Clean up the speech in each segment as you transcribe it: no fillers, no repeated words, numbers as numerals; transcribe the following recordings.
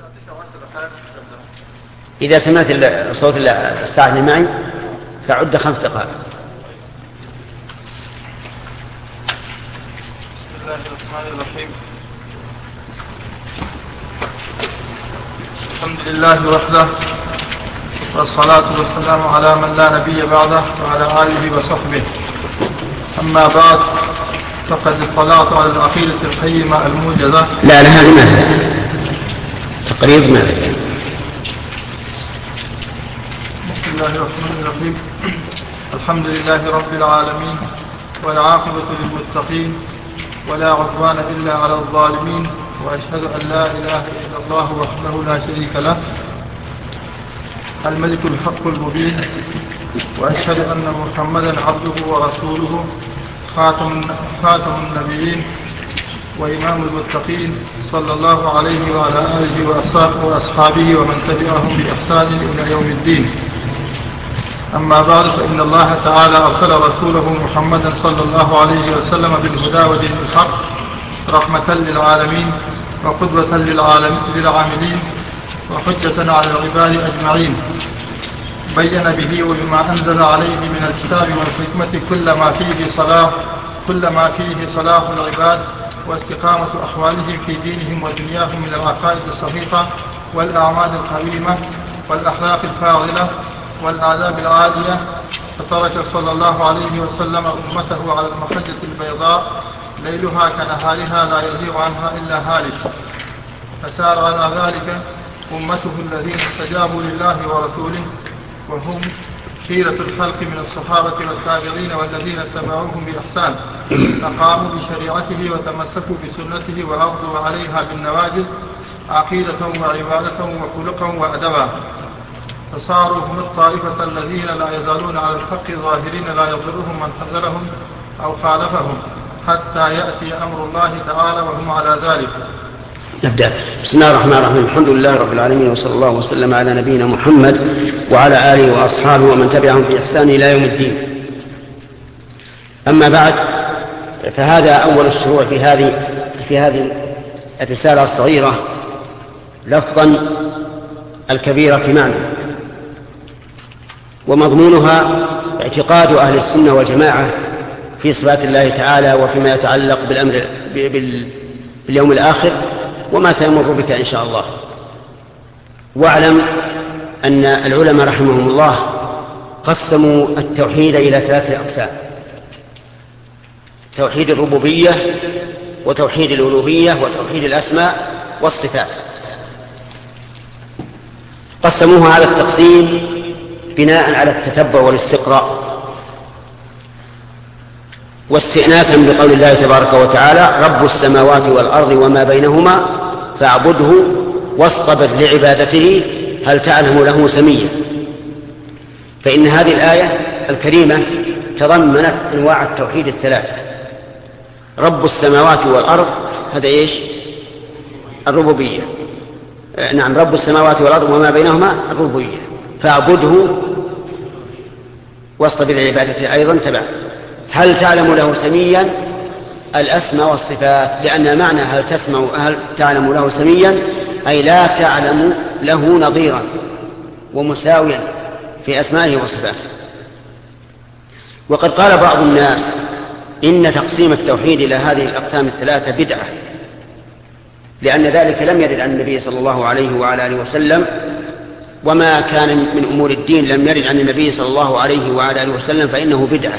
إذا سمعت صوت الساعة اللي معي فعد 5 دقائق. بسم الله الرحمن الرحيم. الحمد لله وحده، والصلاة والسلام على من لا نبي بعده وعلى آله وصحبه. أما بعد، فقد اطلعت على العقيدة القيمة الموجزة. لا هذه ما تقريب ما. بسم الله الرحمن الرحيم. الحمد لله رب العالمين، والعاقبة للمتقين، ولا عدوان إلا على الظالمين، وأشهد أن لا إله إلا الله وحده لا شريك له الملك الحق المبين، وأشهد أن محمدا عبده ورسوله خاتم النبيين وإمام المتقين، صلى الله عليه وعلى آله وأصحابه ومن تبعهم بإحسان إلى يوم الدين. أما بعد، فإن الله تعالى أرسل رسوله محمدا صلى الله عليه وسلم بالهدى ودين الحق رحمة للعالمين وقدوة للعاملين وحجة على العباد أجمعين. بين به وبما أنزل عليه من الكتاب والحكمة كل ما فيه صلاح العباد واستقامة أحوالهم في دينهم ودنياهم من العقائد الصحيحة والأعمال القويمة والأخلاق الفاضلة والآداب العالية. فترك صلى الله عليه وسلم أمته على المحجة البيضاء ليلها كنهارها لا يزيغ عنها إلا هالك. فسار على ذلك أمته الذين استجابوا لله ورسوله، وهم خيرة الخلق من الصحابة والتابعين والذين اتبعوهم بإحسان، فقاموا بشريعته وتمسكوا بسنته وعرضوا عليها بالنواجذ عقيدة وعبادة وخلقا وأدبا. فصاروا هم الطائفة الذين لا يزالون على الحق ظاهرين لا يضرهم من خذلهم أو خالفهم حتى يأتي أمر الله تعالى وهم على ذلك. نبدأ. بسم الله الرحمن الرحيم. الحمد لله رب العالمين، وصلى الله وسلم على نبينا محمد وعلى آله وأصحابه ومن تبعهم بإحسان إلى يوم الدين. أما بعد، فهذا أول الشروع في هذه الرسالة الصغيرة لفظا الكبيرة معنى، ومضمونها اعتقاد أهل السنة والجماعة في صفات الله تعالى وفيما يتعلق بالأمر باليوم الآخر وما سيمر بك إن شاء الله. واعلم أن العلماء رحمهم الله قسموا التوحيد إلى 3 أقسام: توحيد الربوبية، وتوحيد الألوهية، وتوحيد الأسماء والصفات. قسموها على التقسيم بناء على التتبع والاستقراء، واستئناسا بقول الله تبارك وتعالى: رب السماوات والأرض وما بينهما فاعبده واصطبر لعبادته هل تعلم له سميا. فإن هذه الآية الكريمة تضمنت أنواع التوحيد 3: رب السماوات والأرض، هذا إيش؟ الربوبية. نعم، رب السماوات والأرض وما بينهما الربوبية، فاعبده واصطبر لعبادته أيضا تبع. هل تعلم له سميا؟ الأسماء والصفات، لأن معنى هل تعلم له سميا أي لا تعلم له نظيرا ومساويا في أسمائه وصفاته. وقد قال بعض الناس إن تقسيم التوحيد إلى هذه الأقسام 3 بدعة، لأن ذلك لم يرد عن النبي صلى الله عليه وعلى آله وسلم، وما كان من أمور الدين لم يرد عن النبي صلى الله عليه وعلى آله وسلم فإنه بدعة.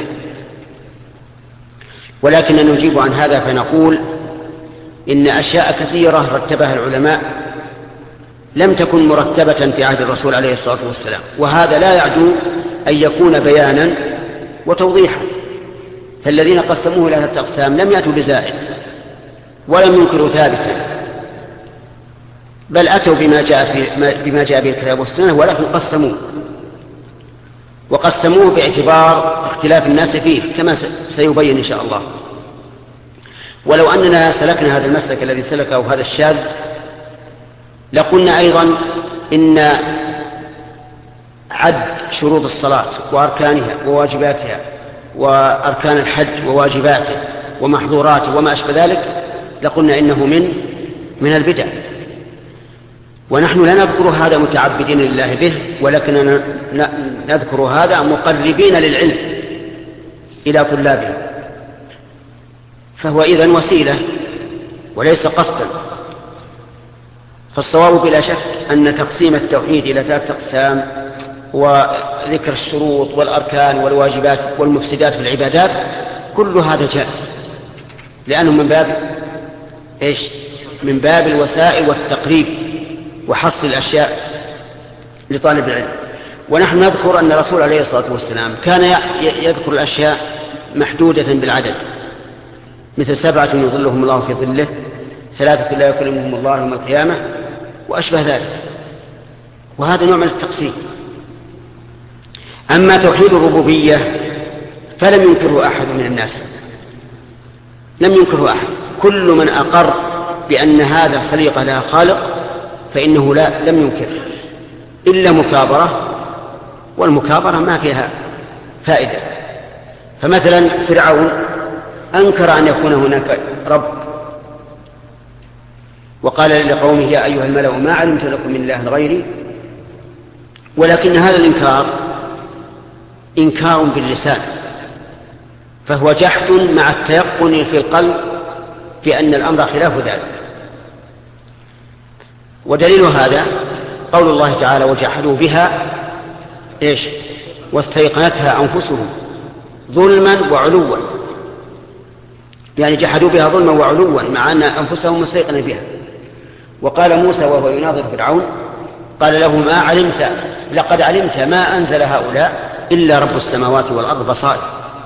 ولكن نجيب عن هذا فنقول إن أشياء كثيرة رتبها العلماء لم تكن مرتبة في عهد الرسول عليه الصلاة والسلام، وهذا لا يعدو أن يكون بيانا وتوضيحا. فالذين قسموه إلى 3 أقسام لم يأتوا بزائد ولم ينكروا ثابتا، بل أتوا بما جاء به الكتاب والسنة، ولكن وقسموه باعتبار اختلاف الناس فيه كما سيبين إن شاء الله. ولو أننا سلكنا هذا المسلك الذي سلكه هذا الشاذ لقلنا أيضا إن عد شروط الصلاة وأركانها وواجباتها وأركان الحج وواجباته ومحظوراته وما أشبه ذلك لقلنا إنه من البدع. ونحن لا نذكر هذا متعبدين لله به، ولكننا نذكر هذا مقربين للعلم إلى طلابه، فهو إذن وسيلة وليس قصدا. فالصواب بلا شك أن تقسيم التوحيد إلى 3 أقسام، وذكر الشروط والأركان والواجبات والمفسدات في العبادات، كل هذا جائز، لأنه من باب إيش؟ من باب الوسائل والتقريب وحصل الأشياء لطالب العلم. ونحن نذكر أن الرسول عليه الصلاة والسلام كان يذكر الأشياء محدودة بالعدد، مثل 7 يظلهم الله في ظله، 3 لا يكلمهم الله يوم القيامة، وأشبه ذلك، وهذا نوع من التقسيم. أما توحيد الربوبية فلم ينكره أحد من الناس، لم ينكره أحد. كل من أقر بأن هذا الخليقة لها خالق فإنه لم ينكر، إلا مكابرة، والمكابرة ما فيها فائدة. فمثلا فرعون أنكر أن يكون هناك رب، وقال لقومه يا أيها الملأ ما علمت لكم من إله غيري، ولكن هذا الإنكار إنكار باللسان، فهو جحد مع التيقن في القلب بأن الأمر خلاف ذلك. ودليل هذا قول الله تعالى وجحدوا بها إيش؟ واستيقنتها أنفسهم ظلما وعلوا، يعني جحدوا بها ظلما وعلوا مع أن أنفسهم مستيقنة بها. وقال موسى وهو يناظر فرعون قال له ما علمت لقد علمت ما أنزل هؤلاء إلا رب السماوات والأرض بصائر،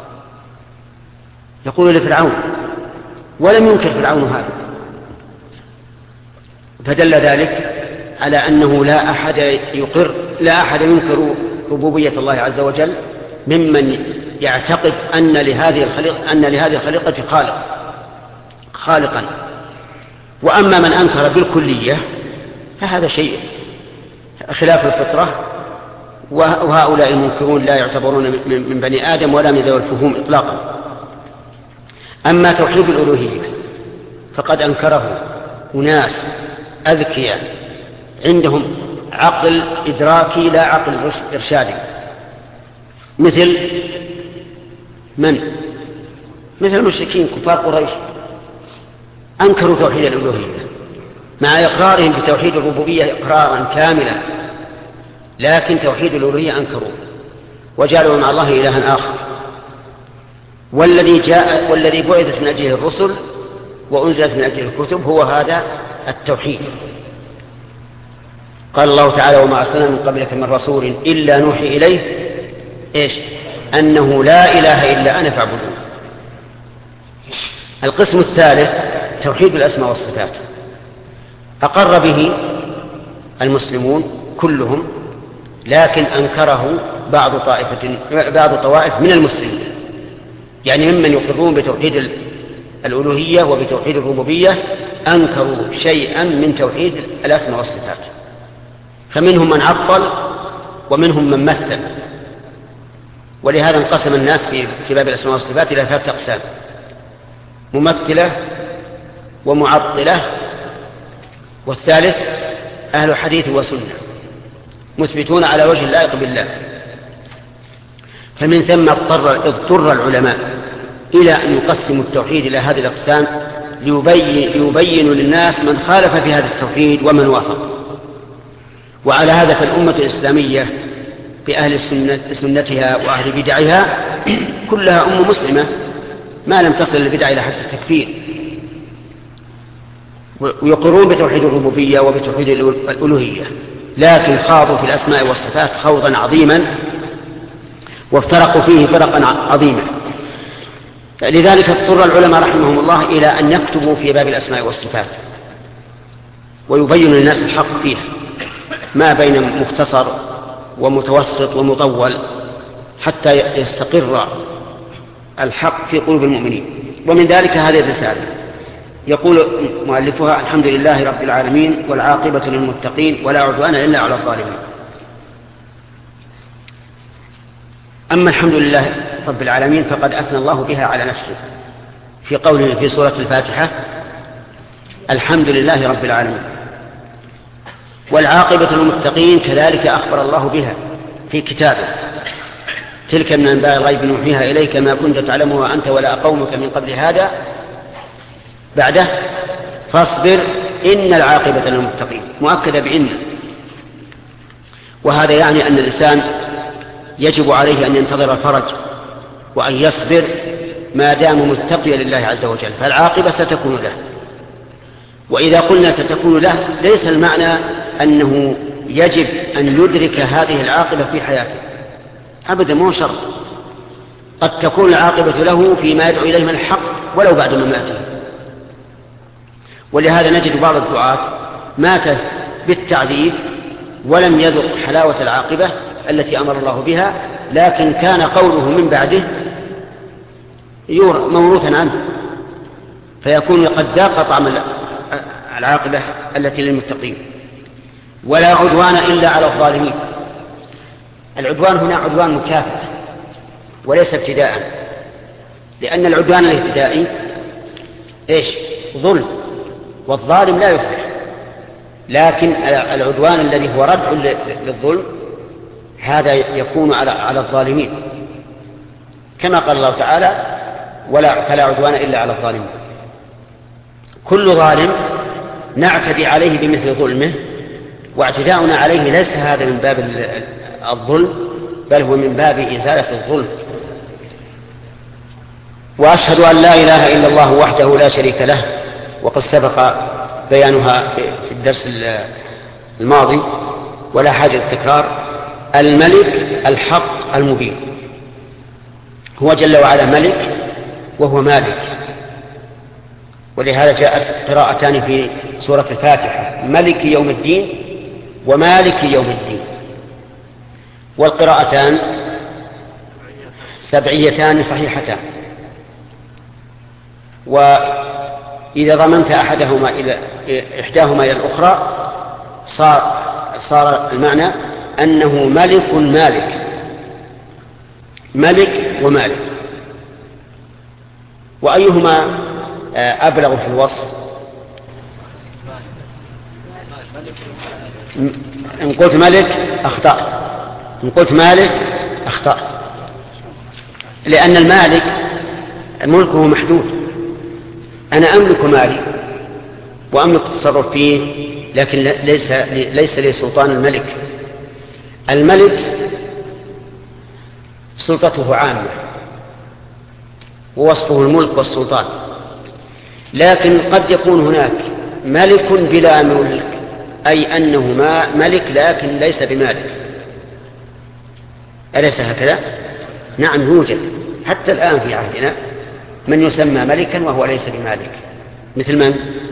يقول لفرعون، ولم ينكر فرعون هذا. فدل ذلك على أنه لا أحد ينكر ربوبية الله عز وجل ممن يعتقد أن لهذه الخليقة خالقا. وأما من أنكر بالكلية فهذا شيء خلاف الفطرة، وهؤلاء المنكرون لا يعتبرون من بني آدم ولا من ذوي الفهوم إطلاقا. أما توحيد الألوهية فقد أنكره أناس أذكياء عندهم عقل إدراكي لا عقل إرشادي، مثل المشركين كفار قريش، أنكروا توحيد الألوهية مع إقرارهم بتوحيد الربوبية إقرارا كاملا، لكن توحيد الألوهية أنكروا وجعلوا مع الله إلها آخر. والذي بعثت من أجله الرسل وأنزلت من أجله الكتب هو هذا التوحيد. قال الله تعالى وما أرسلنا من قبلك من رسول إلا نوحي إليه إيش؟ أنه لا إله إلا أنا فاعبدون. القسم الثالث توحيد الأسماء والصفات، أقر به المسلمون كلهم، لكن أنكره بعض طوائف من المسلمين، يعني ممن يقرون بتوحيد الألوهية وبتوحيد الربوبية أنكروا شيئا من توحيد الأسماء والصفات، فمنهم من عطل ومنهم من مثل. ولهذا انقسم الناس في باب الأسماء والصفات إلى 3 أقسام: ممثلة ومعطلة، والثالث أهل حديث وسنة مثبتون على وجه اللائق بالله. فمن ثم اضطر العلماء إلى أن يقسموا التوحيد إلى هذه الأقسام ليبينوا للناس من خالف في هذا التوحيد ومن وافق. وعلى هذا فالأمة الإسلامية بأهل سنتها وأهل بدعها كلها أمة مسلمة ما لم تصل البدع إلى حد التكفير، ويقرون بتوحيد الربوبية وبتوحيد الألوهية، لكن خاضوا في الأسماء والصفات خوضا عظيما وافترقوا فيه فرقا عظيما. لذلك اضطر العلماء رحمهم الله إلى أن يكتبوا في باب الأسماء والصفات ويبين للناس الحق فيها، ما بين مختصر ومتوسط ومطول، حتى يستقر الحق في قلوب المؤمنين. ومن ذلك هذه الرسالة يقول مؤلفها: الحمد لله رب العالمين والعاقبة للمتقين ولا عدوان إلا على الظالمين. أما الحمد لله رب العالمين فقد أثنى الله بها على نفسه في قوله في سورة الفاتحة: الحمد لله رب العالمين. والعاقبة للمتقين كذلك أخبر الله بها في كتابه: تلك من أنباء الغيب نوحيها إليك ما كنت تعلمها أنت ولا قومك من قبل هذا. بعده: فاصبر إن العاقبة للمتقين، مؤكدة بإن. وهذا يعني أن الإنسان يجب عليه أن ينتظر الفرج وأن يصبر ما دام متقيا لله عز وجل، فالعاقبة ستكون له. وإذا قلنا ستكون له ليس المعنى أنه يجب أن يدرك هذه العاقبة في حياته أبدا، مو شرط. قد تكون العاقبة له فيما يدعو إليه من الحق ولو بعد مماته. ولهذا نجد بعض الدعاة مات بالتعذيب ولم يذق حلاوة العاقبة التي أمر الله بها، لكن كان قوله من بعده موروثا عنه، فيكون قد ذاق طعم العاقبة التي للمتقين. ولا عدوان إلا على الظالمين. العدوان هنا عدوان مكافأة وليس ابتداء، لأن العدوان الابتدائي ظلم، والظالم لا يفلح. لكن العدوان الذي هو ردع للظلم هذا يكون على الظالمين، كما قال الله تعالى: فلا عدوان إلا على الظالمين. كل ظالم نعتدي عليه بمثل ظلمه، واعتداؤنا عليه ليس هذا من باب الظلم، بل هو من باب إزالة الظلم. وأشهد أن لا إله إلا الله وحده لا شريك له، وقد سبق بيانها في الدرس الماضي ولا حاجة للتكرار. الملك الحق المبين، هو جل وعلا ملك وهو مالك. ولهذا جاءت قراءتان في سورة الفاتحة: ملك يوم الدين ومالك يوم الدين. والقراءتان سبعيتان صحيحتان. وإذا ضمنت إحداهما إلى الأخرى صار المعنى أنه ملك مالك، ملك ومالك. وأيهما أبلغ في الوصف؟ إن قلت ملك أخطأت، إن قلت مالك أخطأت، لأن المالك ملكه محدود. أنا أملك مالي وأملك التصرف فيه، لكن ليس لي سلطان الملك. الملك سلطته عامة ووصفه الملك والسلطان، لكن قد يكون هناك ملك بلا ملك، أي أنه ملك لكن ليس بمالك. أليس هكذا؟ نعم، يوجد حتى الآن في عهدنا من يسمى ملكا وهو ليس بمالك. مثل من؟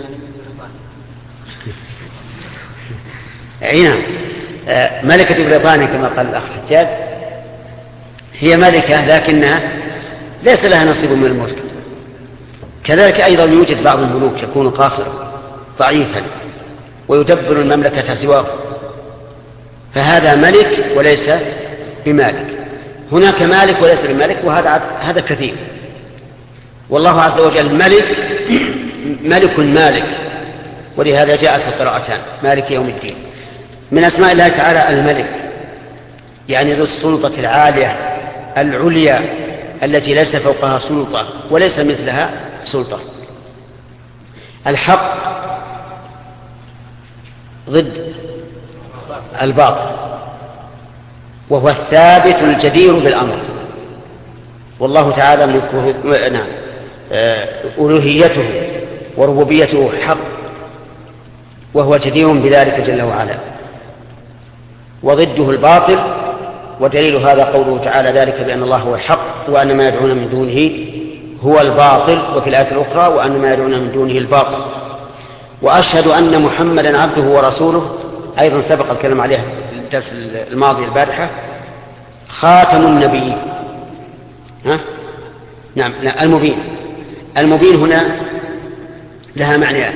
نعم، ملكة بريطانيا كما قال الأخ حجاج، هي ملكة لكنها ليس لها نصيب من الملك. كذلك أيضا يوجد بعض الملوك يكون قاصرا ضعيفا ويدبر المملكة سواه، فهذا ملك وليس بمالك. هناك مالك وليس بمالك، وهذا كثير. والله عز وجل ملك مالك، ولهذا جاءت القراءتان مالك يوم الدين. من أسماء الله تعالى الملك، يعني ذو السلطة العالية العليا التي ليس فوقها سلطة وليس مثلها سلطة. الحق ضد الباطل، وهو الثابت الجدير بالأمر. والله تعالى ملكه نعم ألوهيته وربوبيته حق، وهو جدير بذلك جل وعلا. وضده الباطل، ودليل هذا قوله تعالى: ذلك بأن الله هو الحق وأن ما يدعون من دونه هو الباطل. وفي الآية الأخرى: وأن ما يدعون من دونه الباطل. وأشهد أن محمدا عبده ورسوله، أيضا سبق الكلام عليها في الدرس الماضي البارحة. خاتم النبيين، نعم المبين. المبين هنا لها معنيان: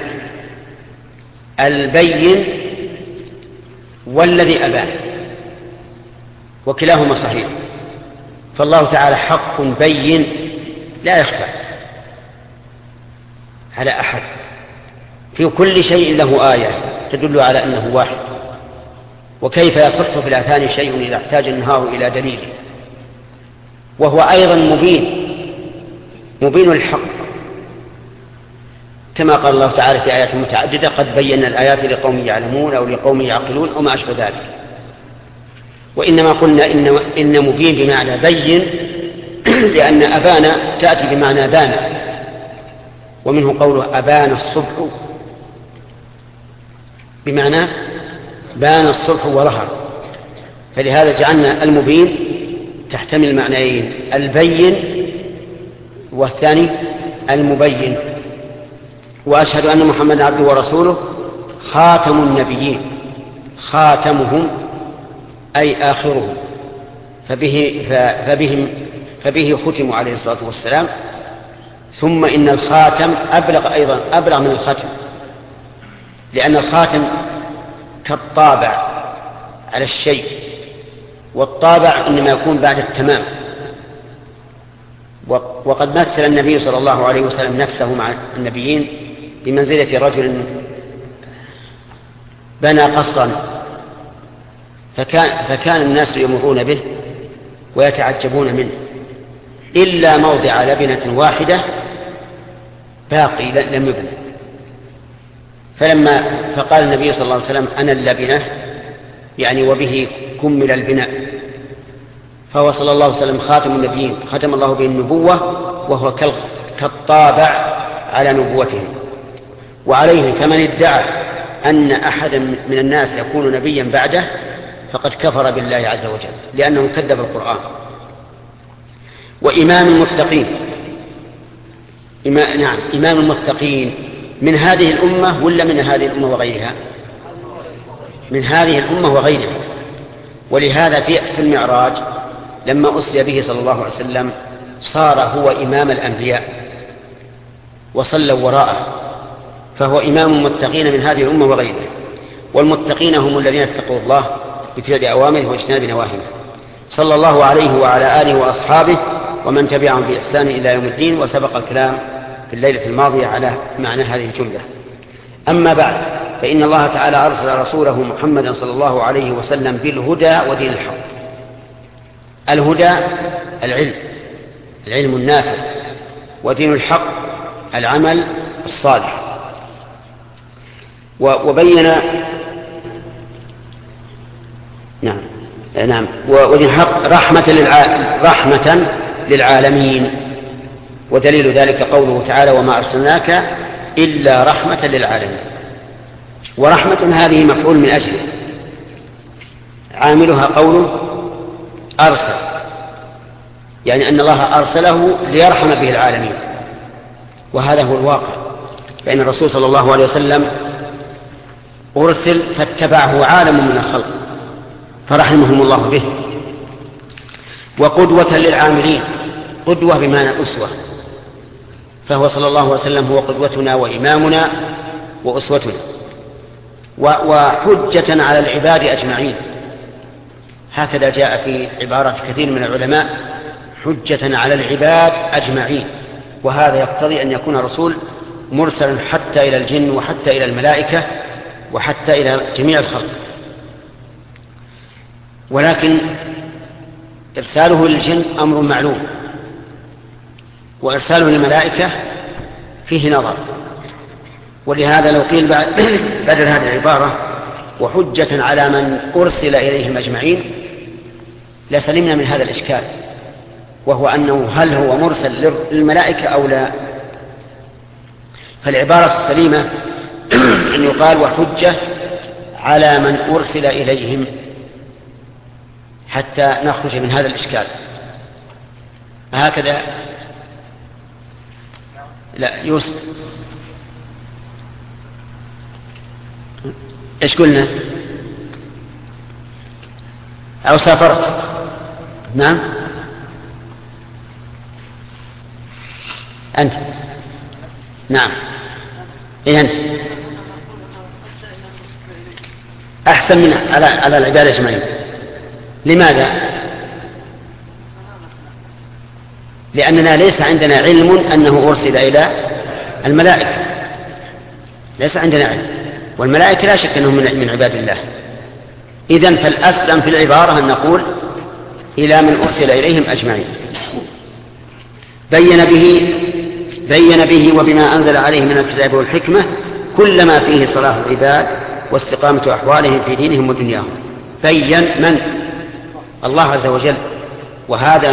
البين والذي أبان، وكلاهما صحيح. فالله تعالى حق بين لا يخفى على أحد، في كل شيء له آية تدل على أنه واحد وكيف يصح في الآذان شيء إذا احتاج النهار إلى دليل، وهو أيضا مبين الحق، كما قال الله تعالى في آيات متعددة: قد بينا الآيات لقوم يعلمون أو لقوم يعقلون أو ما أشبه ذلك. وإنما قلنا إن مبين بمعنى بين، لأن أبان تأتي بمعنى بان، ومنه قوله أبان الصبح، بمعنى بان الصبح وظهر، فلهذا جعلنا المبين تحتمل معنيين: البين والثاني المبين. وأشهد أن محمدا عبده ورسوله خاتم النبيين، خاتمهم أي آخرهم، فبه ختموا عليه الصلاة والسلام. ثم إن الخاتم أبلغ من الختم، لأن الخاتم كالطابع على الشيء، والطابع إنما يكون بعد التمام. وقد مثل النبي صلى الله عليه وسلم نفسه مع النبيين بمنزلة رجل بنى قصرا، فكان الناس يمرون به ويتعجبون منه، إلا موضع لبنة واحدة باقي لم يبنى. فقال النبي صلى الله عليه وسلم: أنا اللبنة، يعني وبه كمل البناء. فهو صلى الله عليه وسلم خاتم النبيين، ختم الله به النبوة، وهو كالطابع على نبوته. وعليه فمن ادعى أن أحدا من الناس يكون نبيا بعده فقد كفر بالله عز وجل، لأنه كذب القرآن. وإمام المتقين، إمام المتقين من هذه الأمة ولا من هذه الأمة وغيرها؟ من هذه الأمة وغيرها. ولهذا في المعراج لما أسري به صلى الله عليه وسلم صار هو إمام الأنبياء وصلوا وراءه، فهو إمام المتقين من هذه الأمة وغيرها. والمتقين هم الذين اتقوا الله بفعل أوامره واجتناب نواهيه، صلى الله عليه وعلى آله وأصحابه ومن تبعهم بإحسان إلى يوم الدين. وسبق الكلام في الليلة الماضية على معنى هذه الجملة. أما بعد، فإن الله تعالى أرسل رسوله محمدا صلى الله عليه وسلم بالهدى ودين الحق. الهدى العلم النافع، ودين الحق العمل الصالح. وبين ودين الحق رحمة للعالمين. ودليل ذلك قوله تعالى: وما أرسلناك إلا رحمة للعالمين. ورحمة هذه مفعول من أجله، عاملها قوله أرسل، يعني أن الله أرسله ليرحم به العالمين، وهذا هو الواقع. فإن الرسول صلى الله عليه وسلم أرسل فاتبعه عالم من الخلق فرحمهم الله به. وقدوة للعاملين، قدوة بمعنى أسوة، فهو صلى الله عليه وسلم هو قدوتنا وإمامنا وأسوتنا. وحجة على العباد أجمعين، هكذا جاء في عبارة كثير من العلماء: حجة على العباد أجمعين. وهذا يقتضي أن يكون رسول مرسلا حتى إلى الجن وحتى إلى الملائكة وحتى إلى جميع الخلق. ولكن إرساله للجن أمر معلوم، وإرساله للملائكة فيه نظر. ولهذا لو قيل بدل هذه العبارة وحجة على من أرسل إليهم أجمعين لسلمنا من هذا الإشكال، وهو أنه هل هو مرسل للملائكة أو لا؟ فالعبارة السليمة أن يقال وحجة على من أرسل إليهم، حتى نخرج من هذا الإشكال. هكذا لا يوسف، إيش قلنا؟ أو سافرت؟ نعم، أنت نعم، إيه أنت أحسن من على العباد أجمعين. لماذا؟ لأننا ليس عندنا علم أنه أرسل إلى الملائكة، ليس عندنا علم، والملائكة لا شك أنهم من عباد الله، إذن فالأسلم في العبارة أن نقول إلى من أرسل إليهم أجمعين. بين به وبما أنزل عليه من الكتاب والحكمة كل ما فيه صلاح العباد واستقامة أحوالهم في دينهم ودنياهم. بين من؟ الله عز وجل. وهذا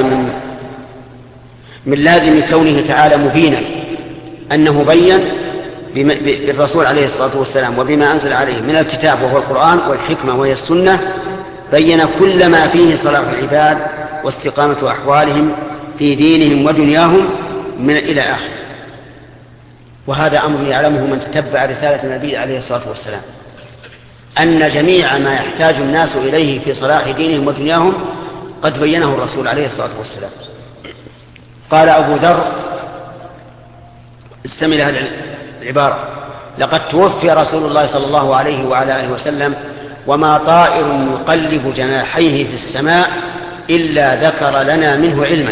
من لازم كونه تعالى مبينا أنه بين بالرسول عليه الصلاة والسلام وبما أنزل عليه من الكتاب وهو القرآن والحكمة وهي السنة، بين كل ما فيه صلاح العباد واستقامة أحوالهم في دينهم ودنياهم من إلى آخر. وهذا أمر يعلمه من تتبع رسالة النبي عليه الصلاة والسلام، أن جميع ما يحتاج الناس إليه في صلاح دينهم ودنياهم قد بينه الرسول عليه الصلاة والسلام. قال أبو ذر، استمع لهذه العبارة: لقد توفي رسول الله صلى الله عليه وعلى آله وسلم وما طائر يقلب جناحيه في السماء إلا ذكر لنا منه علما.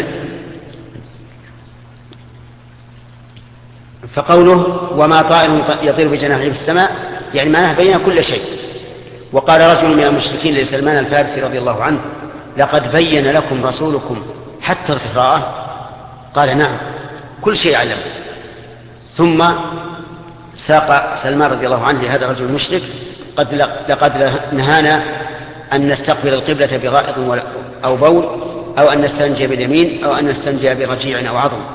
فقوله وما طائر يطير بجناحيه في السماء يعني معناه بين كل شيء. وقال رجل من المشركين لسلمان الفارسي رضي الله عنه: لقد بين لكم رسولكم حتى القراءة؟ قال: نعم، كل شيء علم. ثم ساق سلمان رضي الله عنه لهذا الرجل المشرك: لقد نهانا أن نستقبل القبلة بغائط أو بول، أو أن نستنجي باليمين، أو أن نستنجي برجيع أو عظم.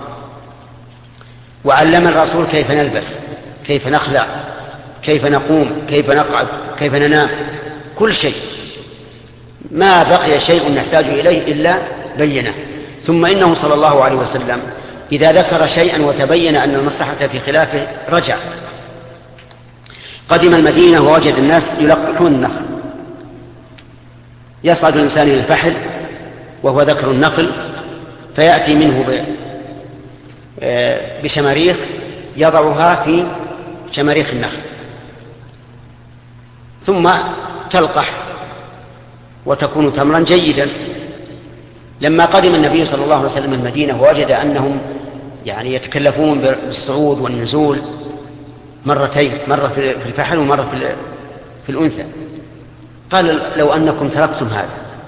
وعلم الرسول كيف نلبس، كيف نخلع، كيف نقوم، كيف نقعد، كيف ننام، كل شيء. ما بقي شيء نحتاج إليه إلا بينه. ثم إنه صلى الله عليه وسلم إذا ذكر شيئا وتبين أن المصلحة في خلافه رجع. قدم المدينة ووجد الناس يلقحون النخل، يصعد الإنسان إلى الفحل وهو ذكر النخل، فيأتي منه بشماريخ يضعها في شماريخ النخل، ثم تلقح وتكون تمرا جيدا. لما قدم النبي صلى الله عليه وسلم المدينة ووجد أنهم يعني يتكلفون بالصعود والنزول مرتين، مرة في الفحل ومرة في الأنثى، قال: لو أنكم تركتم هذا.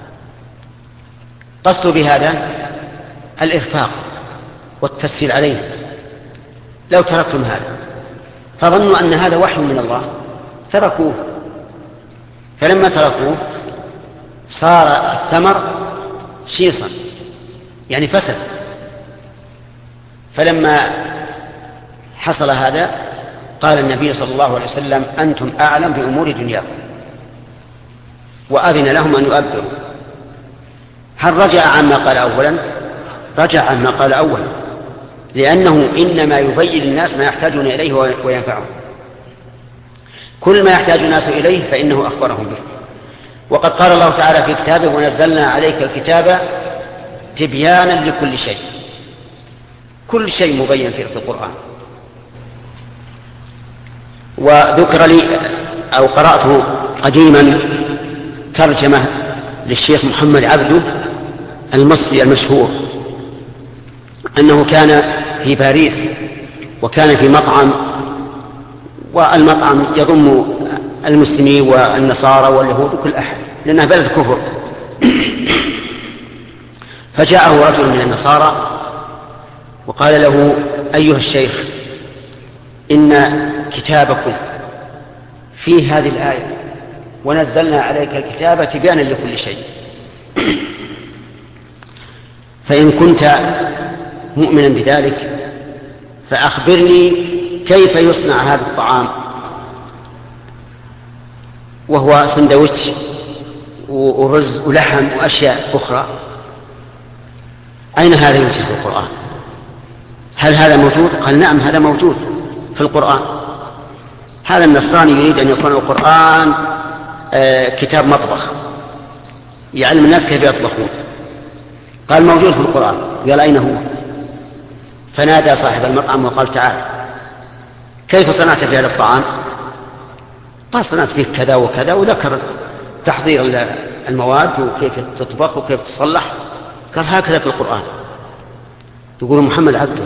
قصدوا بهذا الإرفاق والتسهيل عليه. لو تركتم هذا، فظنوا أن هذا وحي من الله تركوه. فلما تركوه صار الثمر شيصا، يعني فسد. فلما حصل هذا قال النبي صلى الله عليه وسلم: أنتم أعلم بأمور دنياكم، وأذن لهم أن يؤبروا. هل رجع عما قال أولا؟ رجع عما قال أولا، لأنه إنما يبين الناس ما يحتاجون إليه وينفعهم. كل ما يحتاج الناس إليه فإنه أخبرهم به. وقد قال الله تعالى في كتابه: ونزلنا عليك الكتاب تبيانا لكل شيء. كل شيء مبين في القرآن. وذكر لي أو قرأته قديما ترجمة للشيخ محمد عبده المصري المشهور، أنه كان في باريس وكان في مطعم، والمطعم يضم المسلمين والنصارى واليهود وكل أحد لأنها بلد كفر. فجاءه رجل من النصارى وقال له: أيها الشيخ، إن كتابكم في هذه الآية: ونزلنا عليك الكتاب تبيانا لكل شيء، فإن كنت مؤمنا بذلك فأخبرني كيف يصنع هذا الطعام، وهو سندويتش ورز ولحم وأشياء أخرى. أين هذا يوجد في القرآن؟ هل هذا موجود؟ قال: نعم، هذا موجود في القرآن. هذا النصراني يريد أن يكون القرآن كتاب مطبخ يعلم الناس كيف يطبخون. قال: موجود في القرآن. قال: أين هو؟ فنادى صاحب المطعم وقال: تعال، كيف صنعت في هذا الطعام؟ قال: صنعت فيه كذا وكذا، وذكر تحضير المواد وكيف تطبخ وكيف تصلح. قال: هكذا في القرآن. يقول محمد عبده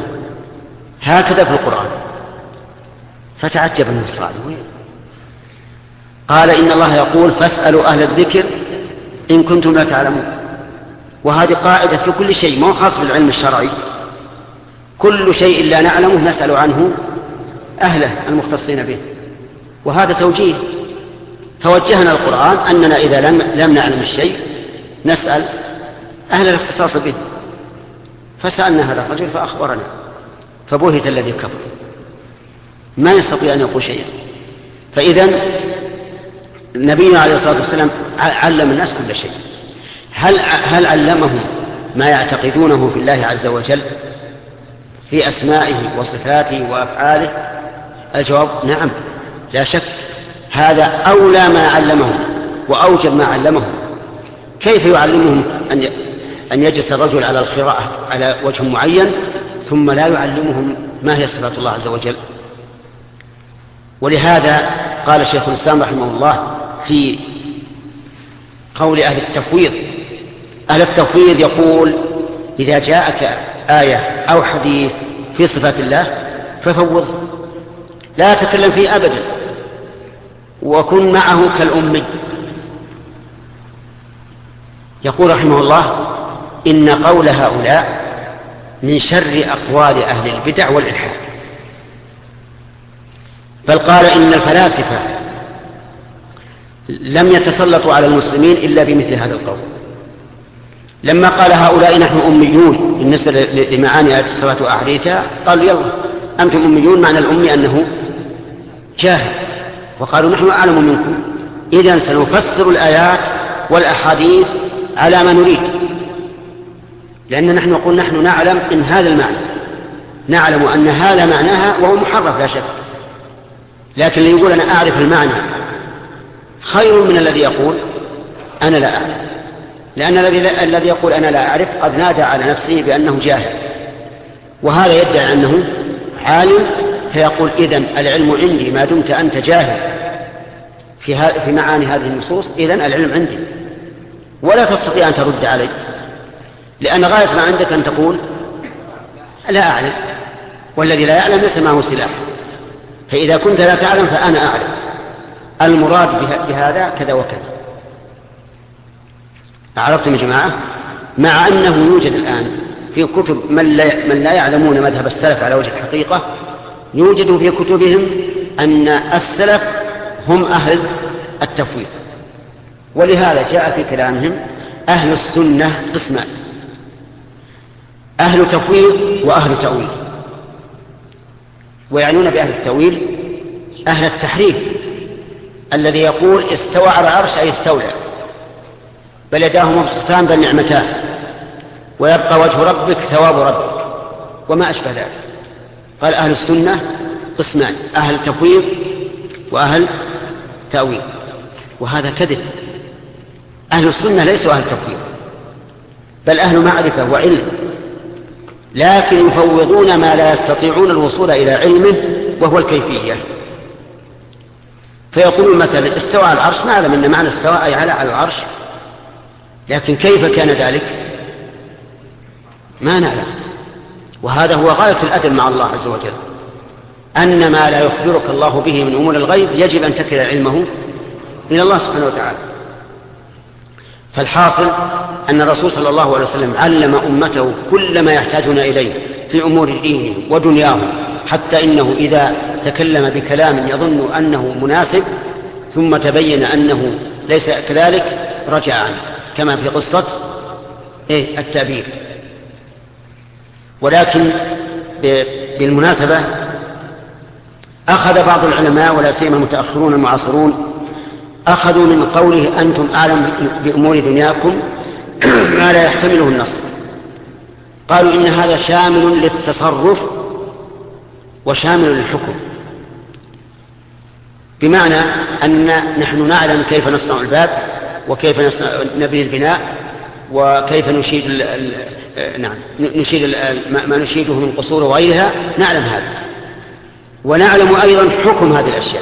هكذا في القرآن. فتعجب النصراني: قال إن الله يقول فاسألوا أهل الذكر إن كنتم لا تعلمون. وهذه قاعدة في كل شيء، ما هو خاص بالعلم الشرعي، كل شيء لا نعلمه نسأل عنه أهله المختصين به. وهذا توجيه، فوجهنا القرآن أننا إذا لم نعلم الشيء نسأل أهل الاختصاص به. فسألنا هذا الرجل فأخبرنا، فبهت الذي كفر، ما يستطيع أن يقول شيئا. فإذن نبينا عليه الصلاة والسلام علم الناس كل شيء. هل علمهم ما يعتقدونه في الله عز وجل في أسمائه وصفاته وأفعاله؟ الجواب نعم لا شك، هذا أولى ما علمهم وأوجب ما علمهم. كيف يعلمهم أن يجلس الرجل على القراءة على وجه معين ثم لا يعلمهم ما هي صفات الله عز وجل؟ ولهذا قال شيخ الإسلام رحمه الله في قول أهل التفويض، أهل التفويض يقول إذا جاءك آية أو حديث في صفات الله ففوضه، لا تكلم فيه أبدا، وكن معه كالأمي. يقول رحمه الله إن قول هؤلاء من شر أقوال أهل البدع والإلحاد. بل قال إن الفلاسفة لم يتسلطوا على المسلمين إلا بمثل هذا القول. لما قال هؤلاء نحن أميون بالنسبة لمعاني آيات الصفات وأحاديثها، قالوا يلا أنتم أميون، معنى الأمي أنه جاهل، وقالوا نحن أعلم منكم، إذن سنفسر الآيات والأحاديث على ما نريد، لأن نحن نقول نحن نعلم إن هذا المعنى، نعلم أن هذا معناها وهو محرف لا شك، لكن اللي يقول أنا أعرف المعنى خير من الذي يقول أنا لا أعرف، لأن الذي يقول أنا لا أعرف قد نادى على نفسه بأنه جاهل، وهذا يدعي أنه عالم، فيقول إذن العلم عندي ما دمت أنت جاهل في معاني هذه النصوص، إذن العلم عندي، ولا تستطيع أن ترد علي، لأن غاية ما عندك أن تقول لا أعلم، والذي لا يعلم ليس معه سلاح. فإذا كنت لا تعلم فأنا أعلم، المراد بهذا كذا وكذا. عرفتم يا جماعة؟ مع أنه يوجد الآن في كتب من لا يعلمون مذهب السلف على وجه الحقيقة، يوجد في كتبهم أن السلف هم أهل التفويض، ولهذا جاء في كلامهم أهل السنة قسمان: أهل تفويض وأهل تأويل. ويعنون بأهل التأويل أهل التحريف الذي يقول استوى على العرش أي استولى، بل يداه مبسوطتان بل نعمتان، ويبقى وجه ربك ثواب ربك، وما أشبه ذلك. قال أهل السنة قسمان: أهل تفويض وأهل تأويل، وهذا كذب. أهل السنة ليسوا أهل تفويض، بل أهل معرفة وعلم، لكن يفوضون ما لا يستطيعون الوصول إلى علمه وهو الكيفية. فيقولون مثلا استوى على العرش، نعلم أن معنى استوى أي على العرش، لكن كيف كان ذلك ما نعلم. وهذا هو غاية الأدب مع الله عز وجل، أن ما لا يخبرك الله به من أمور الغيب يجب أن تكل علمه إلى الله سبحانه وتعالى. فالحاصل أن الرسول صلى الله عليه وسلم علم أمته كل ما يحتاجون إليه في أمور دينهم ودنياهم، حتى إنه إذا تكلم بكلام يظن أنه مناسب ثم تبين أنه ليس كذلك رجع عنه، كما في قصة التأبير. ولكن بالمناسبة أخذ بعض العلماء ولا سيما المتأخرون المعاصرون أخذوا من قوله أنتم أعلم بأمور دنياكم ما لا يحتمله النص، قالوا إن هذا شامل للتصرف وشامل للحكم، بمعنى أن نحن نعلم كيف نصنع الباب وكيف نبني البناء وكيف نشيد ما نشيده من قصور وغيرها، نعلم هذا، ونعلم أيضا حكم هذه الأشياء.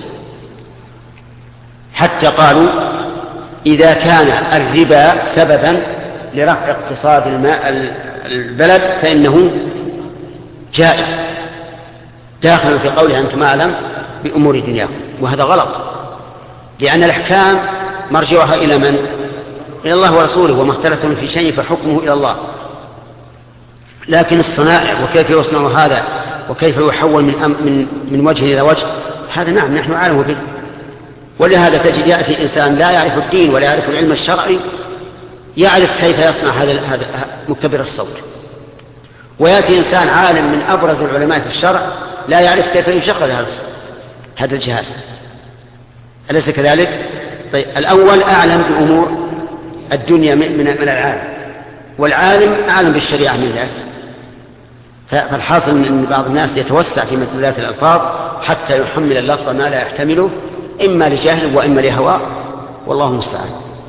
حتى قالوا إذا كان الربا سببا لرفع اقتصاد البلد فإنه جائز، داخل في قوله أنتم أعلم بأمور دنياكم، وهذا غلط. لأن الأحكام مرجعها إلى من؟ إلى الله ورسوله، وما اختلفتم في شيء فحكمه إلى الله. لكن الصنائع وكيف يصنع هذا وكيف يحول من وجه إلى وجه، هذا نعم نحن عالم به. ولهذا تجد يأتي إنسان لا يعرف الدين ولا يعرف العلم الشرعي يعرف كيف يصنع هذا مكبر الصوت، ويأتي إنسان عالم من أبرز العلماء في الشرع لا يعرف كيف يشغل هذا الجهاز. أليس كذلك؟ طيب، الأول أعلم بأمور الدنيا من العالم، والعالم أعلم بالشريعة من ذلك. فالحاصل أن بعض الناس يتوسع في مدلولات الألفاظ حتى يحمل اللفظ ما لا يحتمله، إما لجهل وإما لهواء، والله المستعان.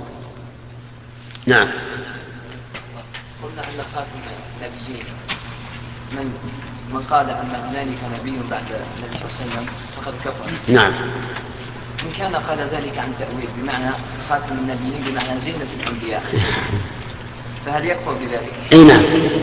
نعم. قلنا أن خاتم النبيين من قال أن هنالك نبي بعد النبي صلى الله عليه وسلم فقد كفر. نعم. إن كان قال ذلك عن تأويل بمعنى خاتم النبيين بمعنى زينة الأنبياء، فهل يكفر بذلك؟ أي نعم.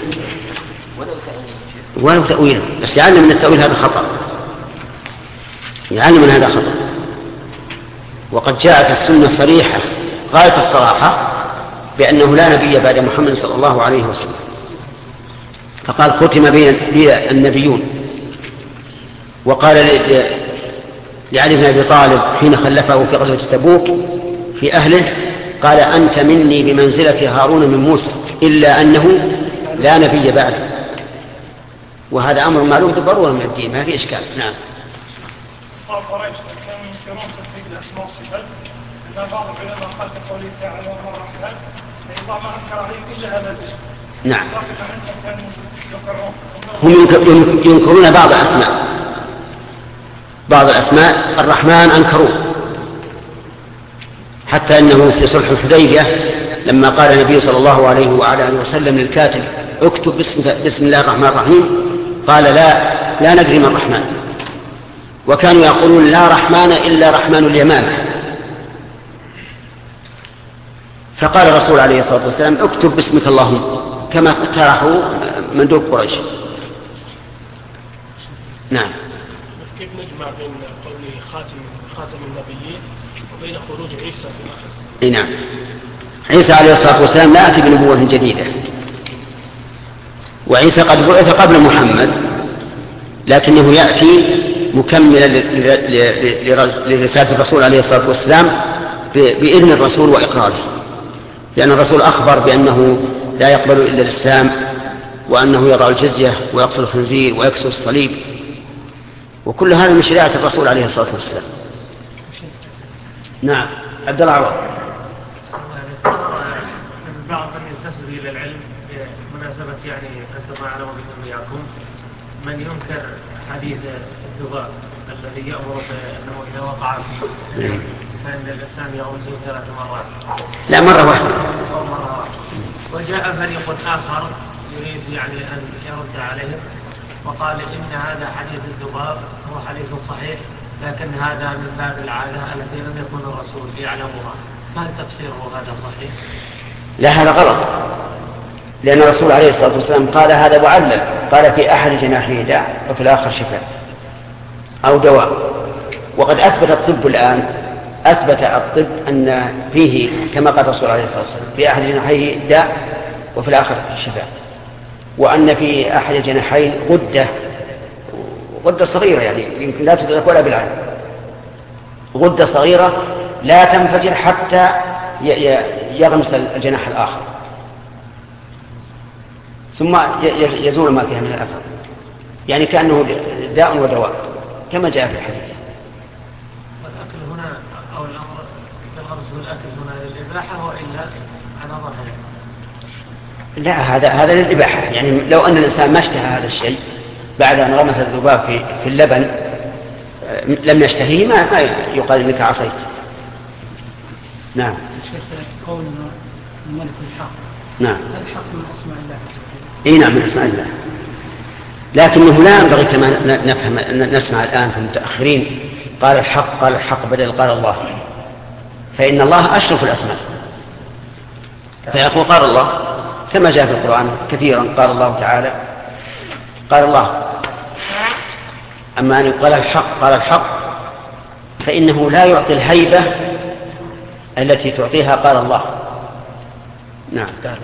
ولو تأويل، بس يعلم من التأويل هذا خطأ، يعلم من هذا خطأ. وقد جاءت السنة صريحة غاية الصراحة بأنه لا نبي بعد محمد صلى الله عليه وسلم. فقال ختم بي النبيون. وقال لعلي بن أبي طالب حين خلفه في غزوة تبوك في أهله، قال أنت مني بمنزلة هارون من موسى إلا أنه لا نبي بعد. وهذا أمر معلوم بالضرورة من الدين، ما في إشكال. نعم. قريش كانوا ينكرون تثبيت الأسماء والصفات، إن بعض العلماء قال بقوله تعالى وهو الرحمن الله ما أنكر عليهم إلا هذا الاسم. نعم. هم ينكرون بعض الأسماء الرحمن أنكروه، حتى أنه في صلح الحديبية لما قال النبي صلى الله عليه وعلى آله وسلم للكاتب اكتب بسم الله الرحمن الرحيم، قال لا ندري ما الرحمن. وكانوا يقولون لا رحمن إلا رحمن اليمامة. فقال الرسول عليه الصلاة والسلام اكتب باسمك اللهم، كما اقترحوا مندوب قريش. نعم. كيف نجمع بين قوله خاتم النبيين وبين خروج عيسى في الآخر؟ نعم. عيسى عليه الصلاة والسلام لا يأتي بنبوة جديدة، وعيسى قد بعث قبل محمد، لكنه يأتي مكملا لرسالة الرسول عليه الصلاة والسلام بإذن الرسول وإقراره، لأن الرسول أخبر بأنه لا يقبل إلا الإسلام، وأنه يضع الجزية ويقتل الخنزير ويكسر الصليب، وكل هذا من شريعة الرسول عليه الصلاة والسلام. نعم. عبد الله عوض. بعض من ينتسب إلى العلم بمناسبة يعني أنتم أعلم بكم إياكم من ينكر حديث الذباب الذي يأمر بأنه إذا وقع فيه فإن الإنسان يغسل 3 مرات. لا، مرة واحدة. أو مرة واحدة. وجاء فريق آخر يريد يعني أن يرد عليه وقال إن هذا حديث الذباب هو حديث صحيح، لكن هذا من باب العادة التي لم يكن الرسول يعلمها. هل تفسيره هذا صحيح؟ لا، هذا غلط، لأن الرسول عليه الصلاة والسلام قال هذا معلل، قال في أحد جناحيه داء وفي الآخر شفاء أو دواء. وقد أثبت الطب الآن، أثبت الطب أن فيه كما قال الرسول عليه الصلاة والسلام في أحد جناحيه داء وفي الآخر شفاء، وأن في أحد الجناحين غدة صغيرة يعني يمكن لا تدرك ولا بالعين، غدة صغيرة لا تنفجر حتى يغمس الجناح الآخر ثم يزول ما فيها من الأثر، يعني كأنه داء ودواء كما جاء في الحديث. والأكل هنا أو الأمر بالغمس والأكل هنا للإباحة وإلا على ظهر؟ لا، هذا للإباحة، يعني لو أن الإنسان ما اشتهى هذا الشيء بعد أن غمس الذباب في اللبن لم يشتهيه ما يقال إنك عصيت. نعم. قول الملك الحق. نعم. الحق من أسماء الله. إيه نعم، من أسماء الله، لكنه لا ينبغي كما نسمع الآن في المتأخرين قال الحق بدل قال الله، فإن الله أشرف الأسماء، فيقول قال الله كما جاء في القرآن كثيرا، قال الله تعالى قال الله. أما أن قال الحق فإنه لا يعطي الهيبة التي تعطيها قال الله. نعم تعالى.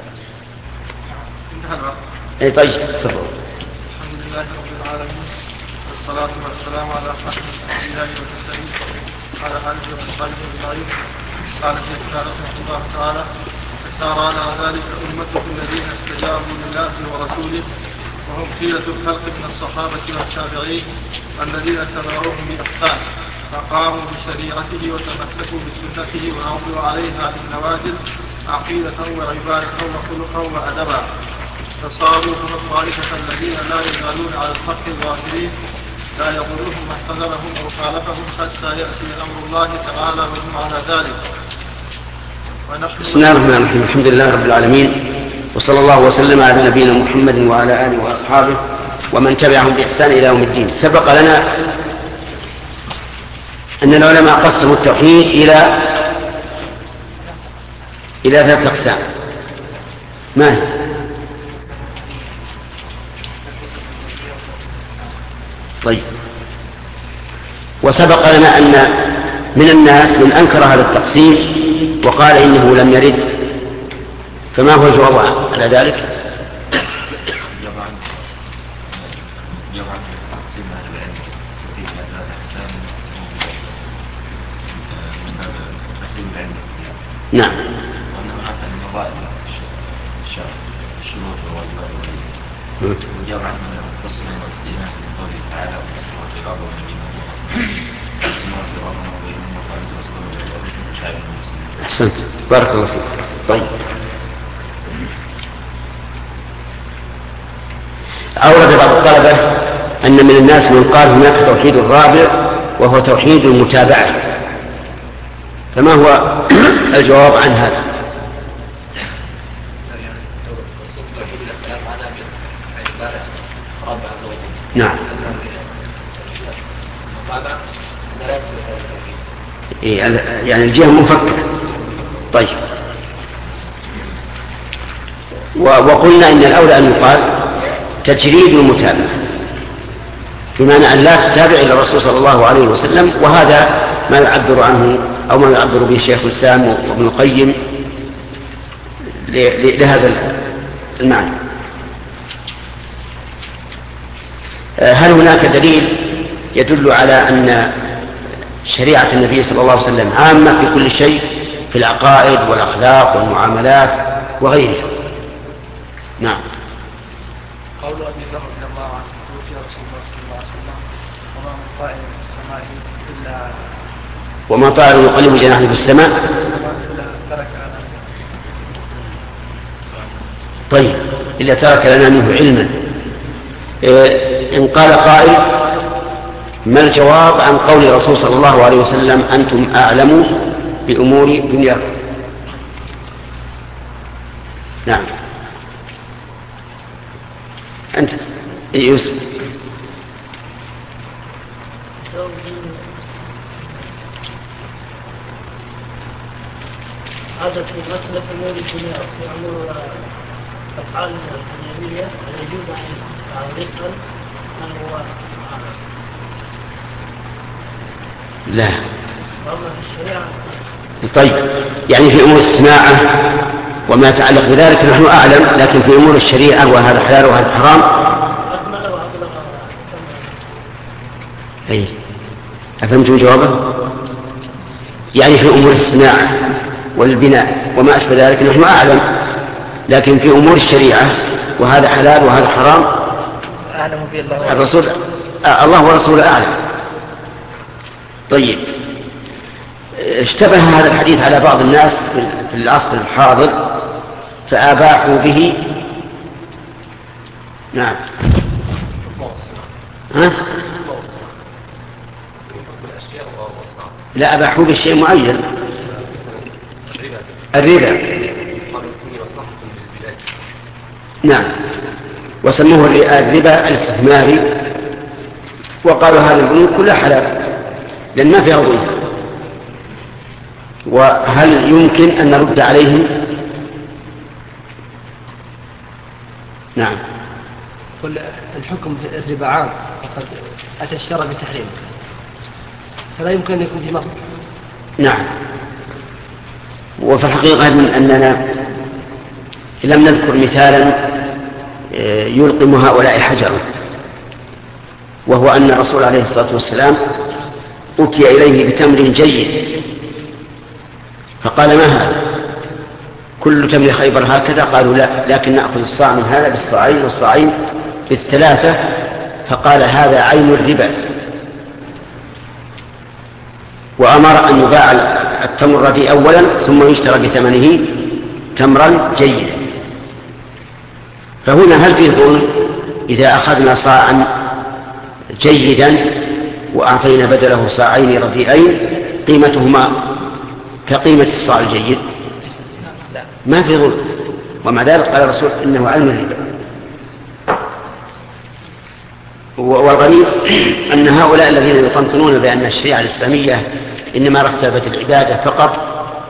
اي طيب تفضل. الحمد لله رب العالمين والصلاة والسلام على أشرف الأنبياء والمرسلين على آله وصحبه أجمعين. قال الشيخ رحمه الله تعالى: فسار على ذلك أمته الذين استجابوا لله ورسوله وهم خيرة الخلق من الصحابة والتابعين الذين اتبعوهم بإحسان فقاموا بشريعته وتمسكوا بسنته وعملوا عليها بالنوازل عقيدة وعبادة وخلقا وأدبا. فصاروا هم الطائفة الذين لا يزالون على الحق الظاهرين لا يضرهم من خذلهم أو خالفهم حتى يأتي أمر الله تعالى وهم على ذلك. بسم الله الرحمن الرحيم. الحمد لله رب العالمين، وصلى الله وسلم على نبينا محمد وعلى آله وأصحابه ومن تبعهم بإحسان إلى يوم الدين. سبق لنا أن العلماء قسموا التوحيد إلى 3 أقسام. ما هي؟ طيب، وسبق لنا أن من الناس من أنكر هذا التقسيم وقال إنه لم يرد، فما هو الجواب على ذلك؟ نعم. وجاب عنه القسم والاستئناس من قوله تعالى وقسم والشراب والنبي أحسنت، بارك الله فيك. طيب، أورد بعض الطلبة أن من الناس من قال هناك توحيد الرابع وهو توحيد المتابعة، فما هو الجواب عن هذا؟ نعم. يعني الجهة منفكة. طيب، وقلنا إن الأولى أن يقال تجريد المتابعة، بمعنى أن لا تتابع إلى الرسول صلى الله عليه وسلم، وهذا ما يعبر عنه أو ما يعبر به شيخ الإسلام وابن القيم لهذا المعنى. هل هناك دليل يدل على أن شريعة النبي صلى الله عليه وسلم عامة في كل شيء، في العقائد والأخلاق والمعاملات وغيرها؟ نعم. قول أبي ذر رضي الله عنه توفي رسول الله صلى الله عليه وسلم وما من طائر في السماء إلا وما طائر يقلب جناحه في السماء. طيب، إلا ترك لنا منه علما. إن قال قائل: ما الجواب عن قول الرسول صلى الله عليه وسلم: أنتم أعلموا بأمور دنياكم؟ نعم. أنت يوسف. هذا في مسألة أمور الدنيا في أمور أفعال الدنيوية يجوز أن يسأل من هو أعلم. لا. أما في الشريعة. طيب، يعني في أمور الصناعة وما يتعلق بذلك نحن أعلم، لكن في أمور الشريعة وهذا حلال وهذا حرام. أكمل وأبلغ. أي، أفهمتم جوابه؟ يعني في أمور الصناعة والبناء وما أشبه ذلك نحن أعلم، لكن في أمور الشريعة وهذا حلال وهذا حرام أعلم به الله الرسول، الله ورسوله أعلم. طيب، اشتبه هذا الحديث على بعض الناس في العصر الحاضر فأباحوا به. نعم. ها؟ لا، أباحوا بالشيء معين، الربا. نعم، وسموه الربا الاستثماري، وقالوا هذه البنوك كلها حلال لأن ما فيها ظلم. وهل يمكن أن نرد عليهم؟ نعم. قل الحكم في الربا عام، وقد أتى الشرع بتحريمه، فلا يمكن أن يكون في مصر. نعم. وفي الحقيقة أننا لم نذكر مثالا يلقم هؤلاء حجرا، وهو أن الرسول عليه الصلاة والسلام أتي إليه بتمر جيد فقال: ما هذا؟ كل تمر خيبر هكذا؟ قالوا: لا، لكن نأخذ الصاع من هذا بالصاعين والصاعين بالثلاثة. فقال: هذا عين الربا. وأمر أن يباع التمر الرديء أولا ثم يشترى بثمنه تمرا جيدا. فهنا هل فيه ظلم إذا أخذنا صاعا جيدا وأعطينا بدله صاعين رديئين قيمتهما كقيمة الصاع الجيد؟ ما في ظلم. ومع ذلك قال الرسول إنه علم الربا. والغريب أن هؤلاء الذين يطنطنون بأن الشريعة الإسلامية إنما رتبت العبادة فقط،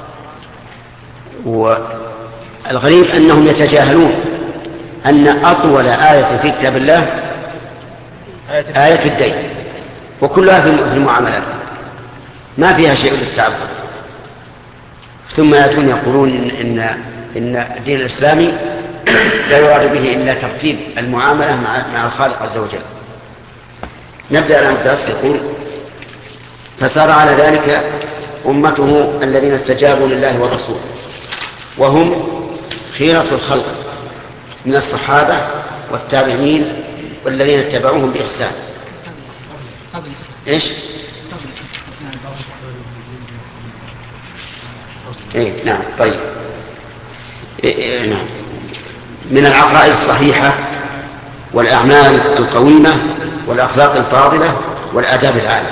والغريب أنهم يتجاهلون أن أطول آية في كتاب الله آية الدين، وكلها في المعاملات ما فيها شيء للتعبد. ثم يأتون يقولون إن الدين الإسلامي لا يراد به إلا ترتيب المعاملة مع الخالق عز وجل. نبدأ الآن الدرس. يقول: فسار على ذلك أمته الذين استجابوا لله والرسول، وهم خيرة الخلق من الصحابة والتابعين والذين اتبعوهم بإحسان. إيش؟ إيه نعم. طيب. نعم. من العقائد الصحيحة والأعمال القويمة والأخلاق الفاضلة والآداب العالية.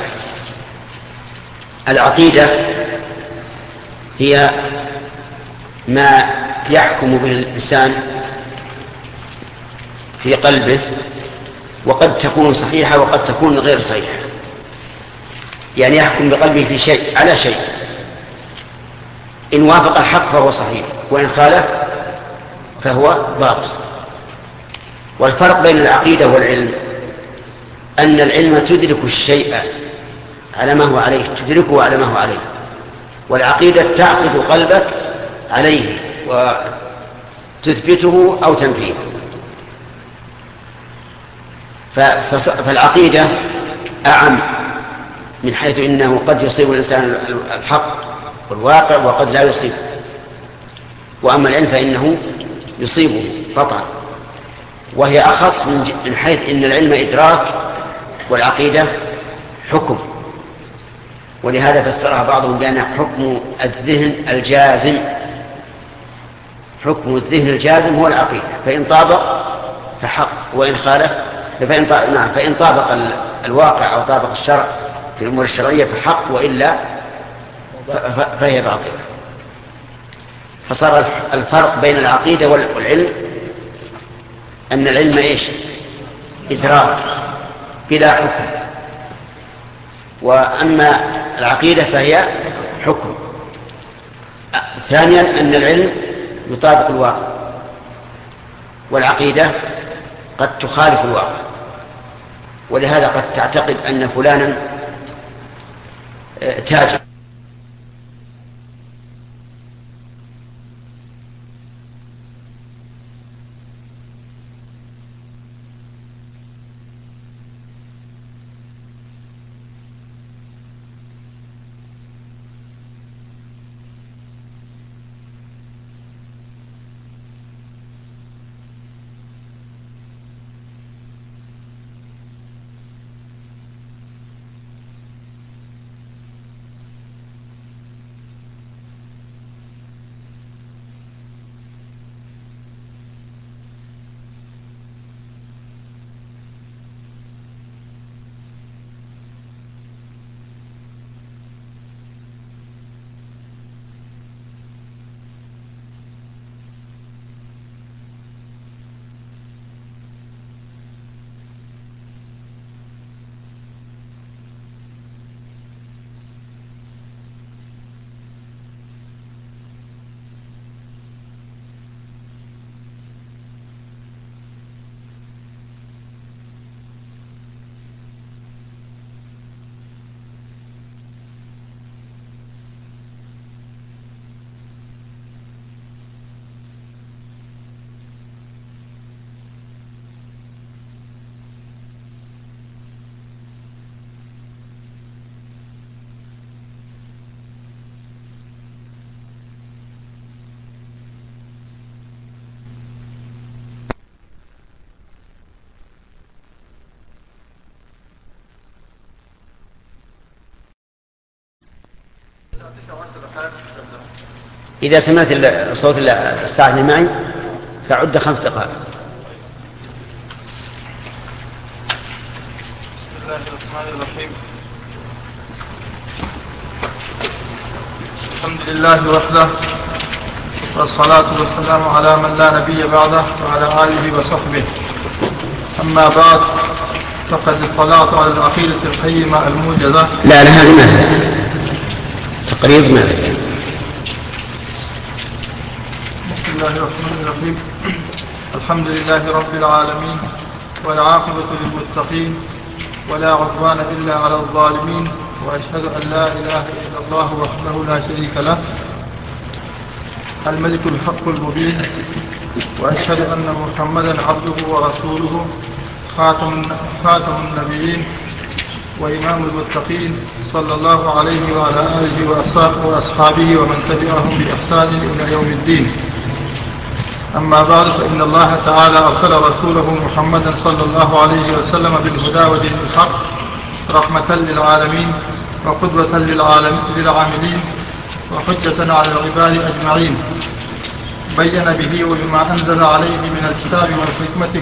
العقيدة هي ما يحكم به الإنسان في قلبه، وقد تكون صحيحة وقد تكون غير صحيحة. يعني يحكم بقلبه في شيء على شيء، إن وافق الحق فهو صحيح، وإن خالف فهو باطل. والفرق بين العقيدة والعلم أن العلم تدرك الشيء على ما هو عليه، تدركه على ما هو عليه، والعقيدة تعقد قلبك عليه وتثبته أو تنفيه. فالعقيدة أعم من حيث إنه قد يصيب الإنسان الحق والواقع وقد لا يصيب، وأما العلم فإنه يصيبه قطعا، وهي أخص من حيث إن العلم إدراك والعقيدة حكم. ولهذا فسرها بعضهم بأن حكم الذهن الجازم، حكم الذهن الجازم هو العقيدة، فإن طابق فحق وإن خالف فإن طابق الواقع أو طابق الشرع في الأمور الشرعية فحق، وإلا فهي باطلة. فصار الفرق بين العقيدة والعلم أن العلم إيش؟ إدراك بلا حكم، وأما العقيدة فهي حكم. ثانيا أن العلم يطابق الواقع، والعقيدة قد تخالف الواقع. ولهذا قد تعتقد أن فلانا تاجر إذا سمعت صوت الساعة اللي معي فعد 5 دقائق. بسم الله الرحمن الرحيم. الحمد لله وحده، والصلاة والسلام على من لا نبي بعده وعلى آله وصحبه. أما بعد، فقد اطلعت على العقيدة القيمة الموجزة. لا هذه ما تقريب ما بسم الله الرحمن الرحيم. الحمد لله رب العالمين، والعاقبة للمتقين، ولا عدوان إلا على الظالمين، وأشهد أن لا إله إلا الله وحده لا شريك له الملك الحق المبين، وأشهد أن محمدا عبده ورسوله خاتم النبيين وإمام المتقين، صلى الله عليه وعلى آله وأصحابه ومن تبعهم بإحسان إلى يوم الدين. أما بعد، فإن الله تعالى أرسل رسوله محمدا صلى الله عليه وسلم بالهدى ودين الحق رحمة للعالمين وقدوة للعاملين وحجة على العباد أجمعين. بين به وبما أنزل عليه من الكتاب والحكمة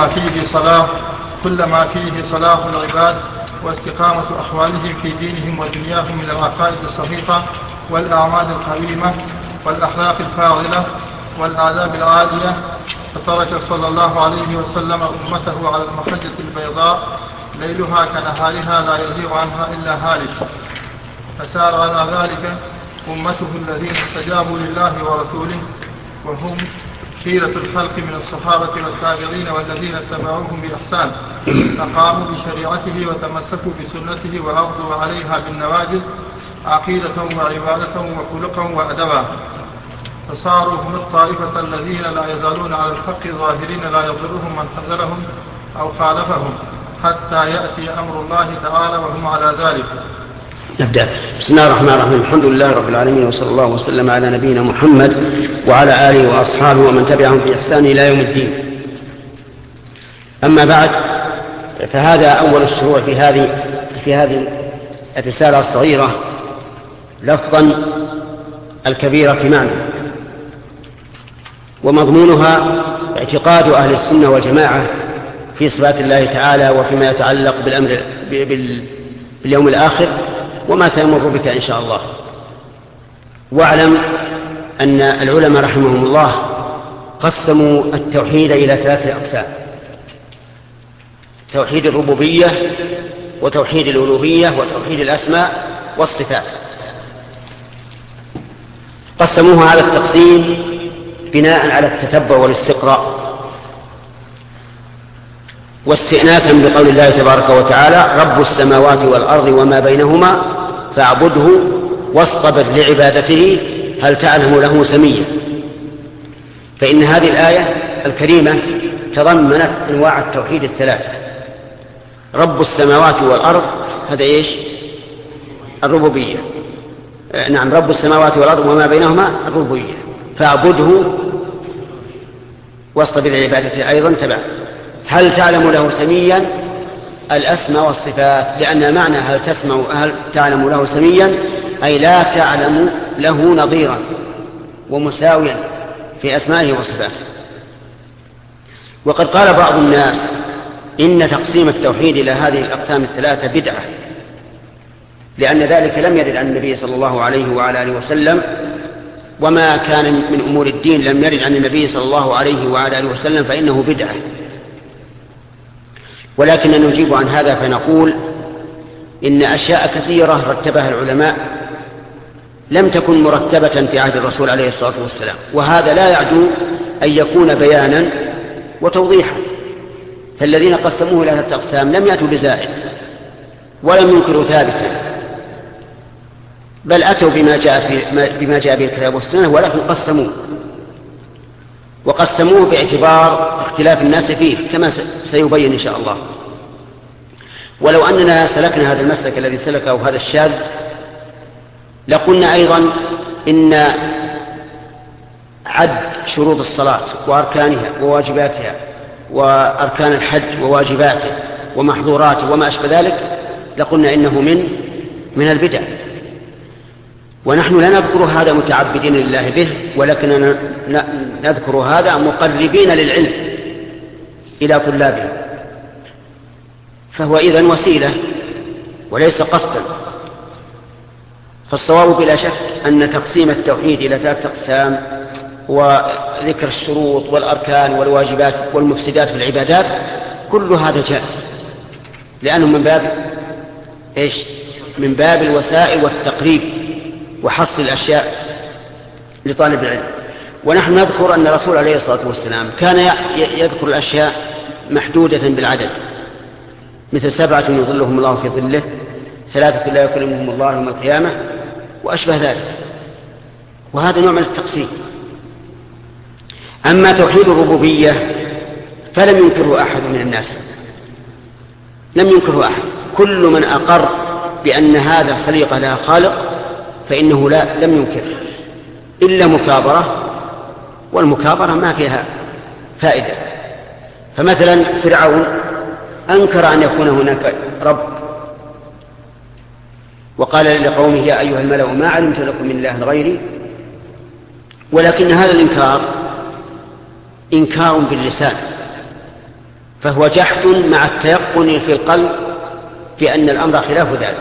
كل ما فيه صلاح العباد واستقامة أحوالهم في دينهم ودنياهم من العقائد الصحيحة والأعمال القويمة والأخلاق الفاضلة والآداب العالية. فترك صلى الله عليه وسلم أمته على المحجة البيضاء ليلها كنهارها لا يزيغ عنها إلا هالك. فسار على ذلك أمته الذين استجابوا لله ورسوله، وهم خيرة الخلق من الصحابة والتابعين والذين اتبعوهم بإحسان، فقاموا بشريعته وتمسكوا بسنته وعضوا عليها بالنواجذ عقيدة وعبادة وخلقا وأدبا. فصاروا هم الطائفة الذين لا يزالون على الحق ظاهرين لا يضرهم من خذلهم أو خالفهم حتى يأتي أمر الله تعالى وهم على ذلك. نبدأ. بسم الله الرحمن الرحيم. الحمد لله رب العالمين، وصلى الله وسلم على نبينا محمد وعلى آله وأصحابه ومن تبعهم بإحسان إلى يوم الدين. أما بعد، فهذا أول الشروع في هذه الرسالة الصغيرة لفظا الكبيرة معنى، ومضمونها اعتقاد أهل السنة والجماعة في صفات الله تعالى وفيما يتعلق بالأمر باليوم الآخر وما سيمر بك إن شاء الله. واعلم أن العلماء رحمهم الله قسموا التوحيد إلى 3 أقسام: توحيد الربوبية، وتوحيد الألوهية، وتوحيد الأسماء والصفات. قسموه على التقسيم بناء على التتبع والاستقراء، واستئناسا بقول الله تبارك وتعالى: رب السماوات والأرض وما بينهما فاعبده واصطبر لعبادته هل تعلم له سميا. فإن هذه الآية الكريمة تضمنت أنواع التوحيد 3: رب السماوات والأرض، هذا إيش؟ الربوبية. نعم، رب السماوات والأرض وما بينهما الربوبية، فاعبده واصطبر لعبادته أيضا تبع. هل تعلم له سميا؟ الأسماء والصفات، لأن معنى هل تعلم له سميا أي لا تعلم له نظيرا ومساويا في أسمائه وصفاته. وقد قال بعض الناس إن تقسيم التوحيد إلى هذه الأقسام 3 بدعة، لأن ذلك لم يرد عن النبي صلى الله عليه وعلى آله وسلم، وما كان من أمور الدين لم يرد عن النبي صلى الله عليه وعلى آله وسلم فإنه بدعة. ولكن نجيب عن هذا فنقول إن أشياء كثيرة رتبها العلماء لم تكن مرتبة في عهد الرسول عليه الصلاة والسلام، وهذا لا يعدو أن يكون بيانا وتوضيحا. فالذين قسموه إلى 3 أقسام لم يأتوا بزائد ولم ينكروا ثابتا، بل أتوا بما جاء به الكتاب والسنة، ولكن وقسموه باعتبار اختلاف الناس فيه كما سيبين إن شاء الله. ولو أننا سلكنا هذا المسلك الذي سلكه هذا الشاذ لقلنا أيضا إن عد شروط الصلاة وأركانها وواجباتها وأركان الحج وواجباته ومحظوراته وما أشبه ذلك لقلنا إنه من البدع. ونحن لا نذكر هذا متعبدين لله به، ولكننا نذكر هذا مقربين للعلم إلى طلابه، فهو إذن وسيلة وليس قصدا. فالصواب بلا شك أن تقسيم التوحيد إلى 3 أقسام وذكر الشروط والأركان والواجبات والمفسدات في العبادات كل هذا جائز، لأنه من باب إيش؟ من باب الوسائل والتقريب وحصر الأشياء لطالب العلم. ونحن نذكر أن الرسول عليه الصلاة والسلام كان يذكر الأشياء محدودة بالعدد، مثل 7 يظلهم الله في ظله، 3 لا يكلمهم الله يوم القيامة، وأشبه ذلك، وهذا نوع من التقسيم. أما توحيد الربوبية فلم ينكره أحد من الناس، لم ينكره أحد. كل من أقر بأن هذا الخليقة لها خالق فإنه لم ينكر، إلا مكابرة، والمكابرة ما فيها فائدة. فمثلا فرعون أنكر أن يكون هناك رب، وقال لقومه يا أيها الملأ ما علمت لكم من إله غيري، ولكن هذا الإنكار إنكار باللسان، فهو جحد مع التيقن في القلب بأن الأمر خلاف ذلك.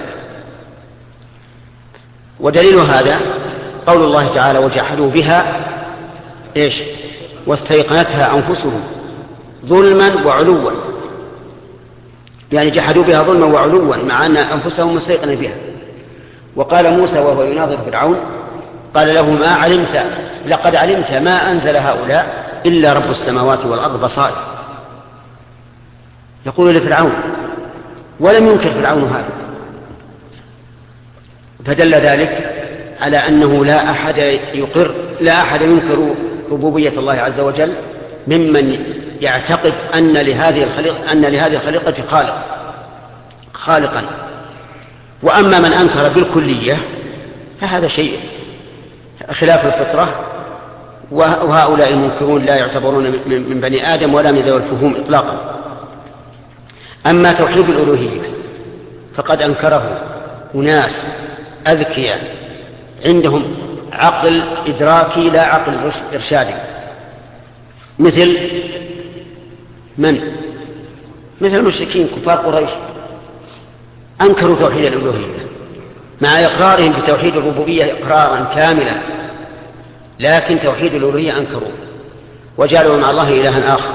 ودليل هذا قول الله تعالى وجحدوا بها إيش؟ واستيقنتها أنفسهم ظلما وعلوا، يعني جحدوا بها ظلما وعلوا مع أن أنفسهم مستيقنة بها. وقال موسى وهو يناظر فرعون قال له ما علمت لقد علمت ما أنزل هؤلاء إلا رب السماوات والأرض بصائر، يقول لفرعون، ولم ينكر فرعون هذا. فدل ذلك على أنه لا أحد ينكر ربوبية الله عز وجل ممن يعتقد أن لهذه الخليقة خالقا. وأما من أنكر بالكلية فهذا شيء خلاف الفطرة، وهؤلاء المنكرون لا يعتبرون من بني آدم ولا من ذوي الفهوم إطلاقا. أما توحيد الألوهية فقد أنكره أناس أذكياء عندهم عقل إدراكي لا عقل إرشادي، مثل المشركين كفار قريش أنكروا توحيد الألوهية مع إقرارهم بتوحيد الربوبية إقرارا كاملا، لكن توحيد الألوهية أنكروا وجعلوا مع الله إلها آخر.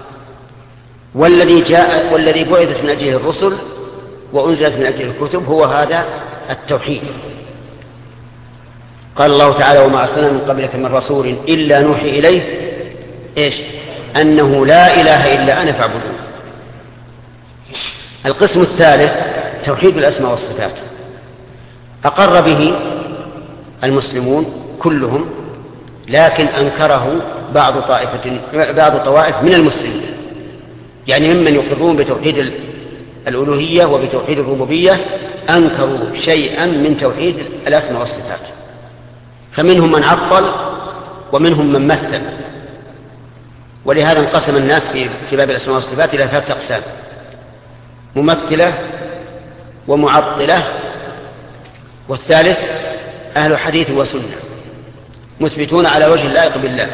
والذي بعثت من أجله الرسل وأنزلت من أجله الكتب هو هذا التوحيد. قال الله تعالى وما أرسلنا من قبلك من رسول إلا نوحي إليه إيش؟ أنه لا إله إلا أنا فاعبدون. القسم الثالث توحيد الأسماء والصفات، أقر به المسلمون كلهم، لكن أنكره بعض طوائف من المسلمين، يعني ممن يقرون بتوحيد الألوهية وبتوحيد الربوبية أنكروا شيئا من توحيد الأسماء والصفات، فمنهم من عطل ومنهم من مثل. ولهذا انقسم الناس في باب الأسماء والصفات إلى 3 أقسام: ممثلة ومعطلة، والثالث أهل حديث وسنة مثبتون على وجه اللائق بالله.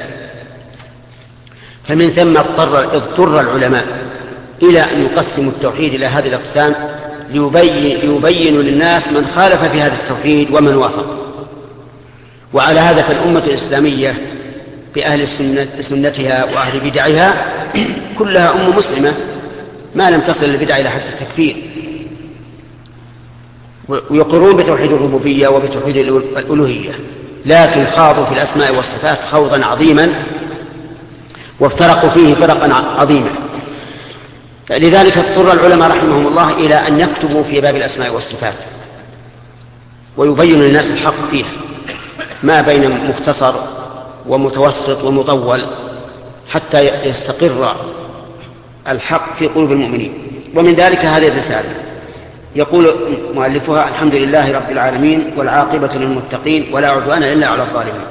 فمن ثم اضطر العلماء إلى أن يقسموا التوحيد إلى هذه الأقسام ليبينوا للناس من خالف في هذا التوحيد ومن وافق. وعلى هذا فالأمة الإسلامية بأهل سنتها وأهل بدعها كلها أمة مسلمة ما لم تصل البدع إلى حد التكفير، ويقرون بتوحيد الربوبية وبتوحيد الألوهية، لكن خاضوا في الأسماء والصفات خوضا عظيما وافترقوا فيه فرقا عظيما. لذلك اضطر العلماء رحمهم الله إلى أن يكتبوا في باب الأسماء والصفات ويبينوا للناس الحق فيها، ما بين مختصر ومتوسط ومطول، حتى يستقر الحق في قلوب المؤمنين. ومن ذلك هذه الرسالة يقول مؤلفها: الحمد لله رب العالمين والعاقبة للمتقين ولا عدوان إلا على الظالمين.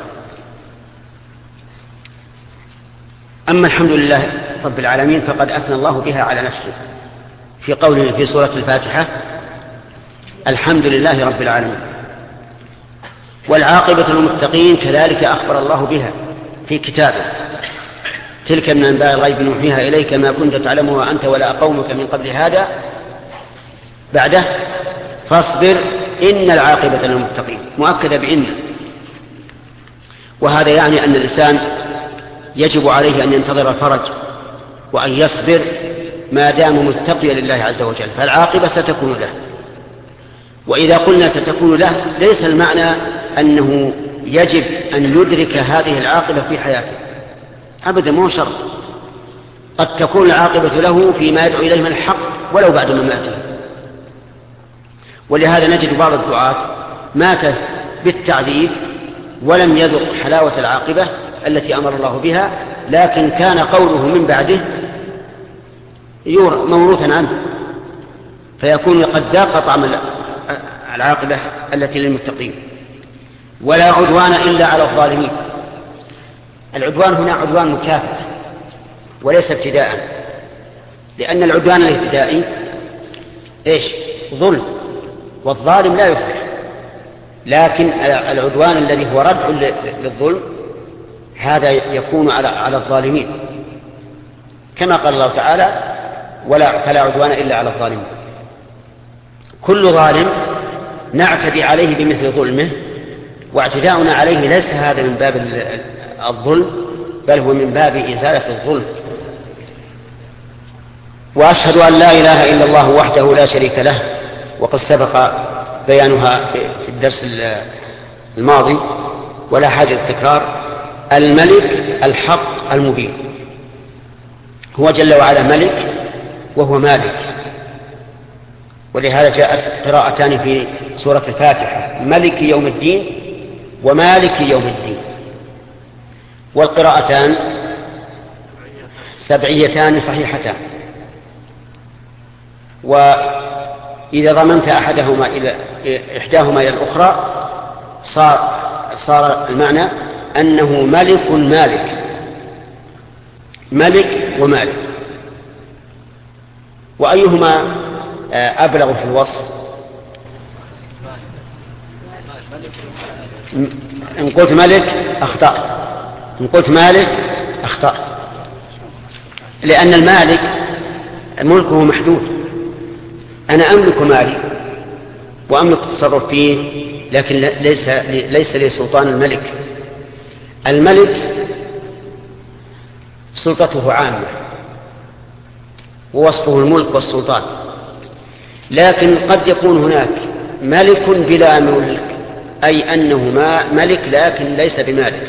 أما الحمد لله رب العالمين فقد أثنى الله بها على نفسه في قوله في سورة الفاتحة: الحمد لله رب العالمين. والعاقبة للمتقين كذلك أخبر الله بها في كتابه: تلك من أنباء الغيب نوحيها إليك ما كنت تعلمها أنت ولا قومك من قبل هذا. بعده: فاصبر إن العاقبة للمتقين، مؤكدة بإن. وهذا يعني أن الإنسان يجب عليه أن ينتظر الفرج وأن يصبر ما دام متقيا لله عز وجل، فالعاقبة ستكون له. وإذا قلنا ستكون له ليس المعنى أنه يجب أن يدرك هذه العاقبة في حياته أبدا، مو شرط. قد تكون العاقبة له فيما يدعو إليه من الحق ولو بعد مماته. ولهذا نجد بعض الدعاة مات بالتعذيب ولم يذق حلاوة العاقبة التي أمر الله بها، لكن كان قوله من بعده موروثا عنه، فيكون قد ذاق طعم العاقبة التي للمتقين. ولا عدوان إلا على الظالمين. العدوان هنا عدوان مكافأة وليس ابتداء، لأن العدوان الابتدائي ظلم، والظالم لا يفلح. لكن العدوان الذي هو ردع للظلم هذا يكون على الظالمين، كما قال الله تعالى: فلا عدوان إلا على الظالمين. كل ظالم نعتدي عليه بمثل ظلمه، واعتداؤنا عليه ليس هذا من باب الظلم، بل هو من باب إزالة الظلم. وأشهد أن لا إله إلا الله وحده لا شريك له، وقد سبق بيانها في الدرس الماضي ولا حاجة للتكرار. الملك الحق المبين، هو جل وعلا ملك وهو مالك. ولهذا جاءت قراءتان في سورة الفاتحة: ملك يوم الدين ومالك يوم الدين. والقراءتان سبعيتان صحيحتان. وإذا ضمنت إحداهما إلى الأخرى صار المعنى أنه ملك مالك، ملك ومالك. وأيهما أبلغ في الوصف؟ إن قلت ملك أخطأت، إن قلت مالك أخطأت، لأن المالك ملكه محدود. أنا أملك مالي وأملك التصرف فيه، لكن ليس لي سلطان الملك. الملك سلطته عامة ووصفه الملك والسلطان، لكن قد يكون هناك ملك بلا ملك، أي أنه ملك لكن ليس بمالك.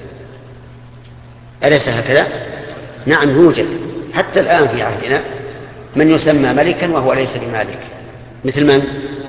أليس هكذا؟ نعم، يوجد حتى الآن في عهدنا من يسمى ملكا وهو ليس بمالك. مثل من؟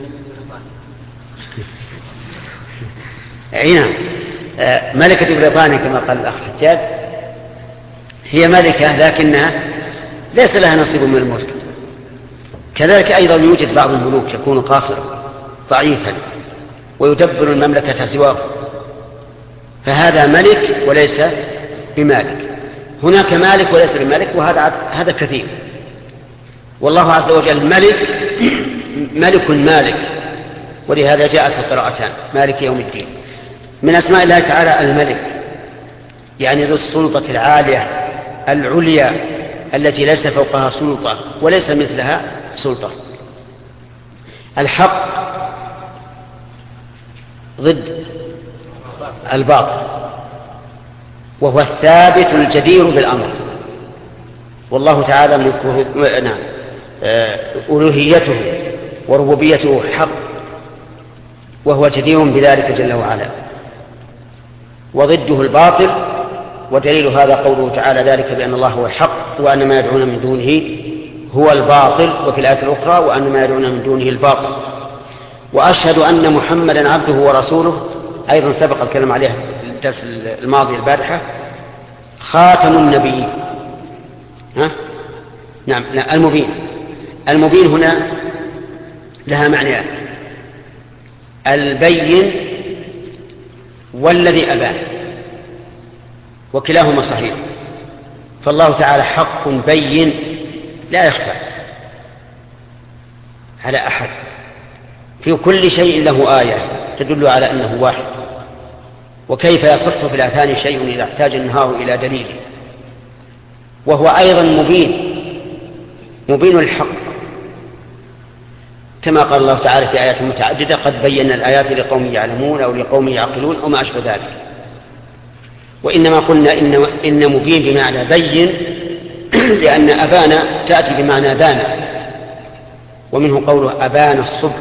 نعم، ملكة بريطانيا كما قال الأخ حجاج، هي ملكة لكنها ليس لها نصيب من الملك. كذلك أيضا يوجد بعض الملوك يكون قاصرا ضعيفا ويدبر المملكة سواه، فهذا ملك وليس بمالك. هناك مالك وليس بمالك، وهذا كثير. والله عز وجل ملك مالك، ولهذا جاءت القراءتان مالك يوم الدين. من أسماء الله تعالى الملك، يعني ذو السلطة العالية العليا التي ليس فوقها سلطة وليس مثلها سلطة. الحق ضد الباطل، وهو الثابت الجدير بالأمر. والله تعالى نعم ألوهيته وربوبيته حق، وهو جدير بذلك جل وعلا. وضده الباطل، ودليل هذا قوله تعالى: ذلك بأن الله هو الحق وأن ما يدعون من دونه هو الباطل. وفي الآية الأخرى: وأن ما يدعون من دونه الباطل. وأشهد أن محمدا عبده ورسوله، أيضا سبق الكلام عليه في الدرس الماضي البارحة. خاتم النبيين. نعم، المبين هنا لها معنيان: البين والذي أبان، وكلاهما صحيح. فالله تعالى حق بين لا يخفى على أحد، في كل شيء له آية تدل على أنه واحد وكيف يصح في الآذان شيء إذا احتاج النهار إلى دليل، وهو أيضا مبين الحق، كما قال الله تعالى في آيات متعددة: قد بينا الآيات لقوم يعلمون أو لقوم يعقلون أو ما أشبه ذلك. وإنما قلنا إن مبين بمعنى بين، لأن أبان تأتي بمعنى بان، ومنه قوله أبان الصبح،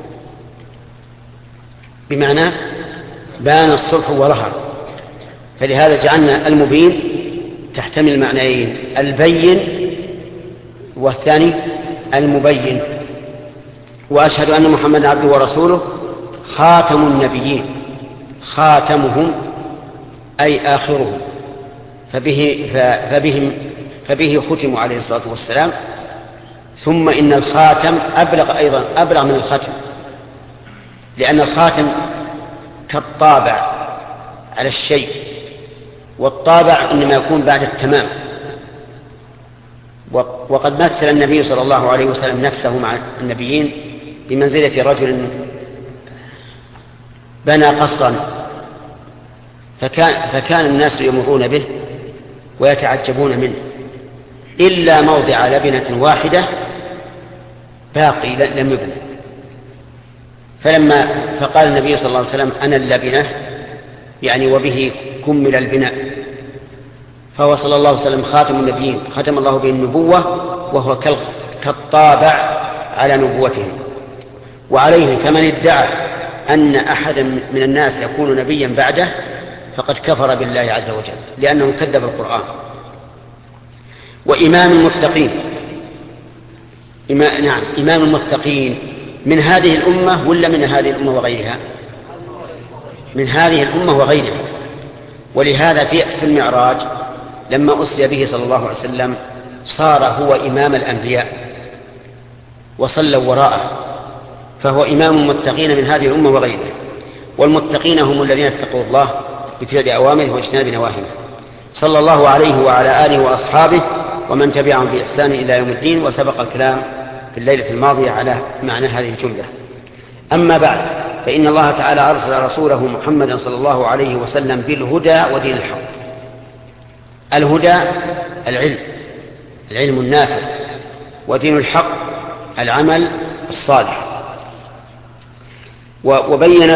بمعنى بان الصبح وظهر، فلهذا جعلنا المبين تحتمل معنيين: البين والثاني المبين. وأشهد أن محمدا عبده ورسوله خاتم النبيين، خاتمهم أي آخرهم، فبه ختموا عليه الصلاة والسلام. ثم إن الخاتم أبلغ من الختم، لأن الخاتم كالطابع على الشيء، والطابع إنما يكون بعد التمام. وقد مثل النبي صلى الله عليه وسلم نفسه مع النبيين بمنزلة رجل بنى قصرا، فكان الناس يمرون به ويتعجبون منه، إلا موضع لبنة واحدة باقي لم يبنى. فقال النبي صلى الله عليه وسلم: أنا اللبنة، يعني وبه كمل البناء. فهو صلى الله عليه وسلم خاتم النبيين، ختم الله به النبوة، وهو كالطابع على نبوتهم. وعليه فمن ادعى أن أحدا من الناس يكون نبيا بعده فقد كفر بالله عز وجل، لأنه كذب القرآن. وإمام المتقين، إمام المتقين من هذه الأمة ولا من هذه الأمة وغيرها؟ من هذه الأمة وغيرها. ولهذا في المعراج لما أسري به صلى الله عليه وسلم صار هو إمام الأنبياء وصلوا وراءه، فهو إمام المتقين من هذه الأمة وغيرها. والمتقين هم الذين اتقوا الله بفعل أوامره واجتناب نواهيه، صلى الله عليه وعلى آله وأصحابه ومن تبعهم بإحسان إلى يوم الدين. وسبق الكلام في الليلة الماضية على معنى هذه الجملة. أما بعد، فإن الله تعالى أرسل رسوله محمدا صلى الله عليه وسلم بالهدى ودين الحق. الهدى العلم النافع، ودين الحق العمل الصالح. وبين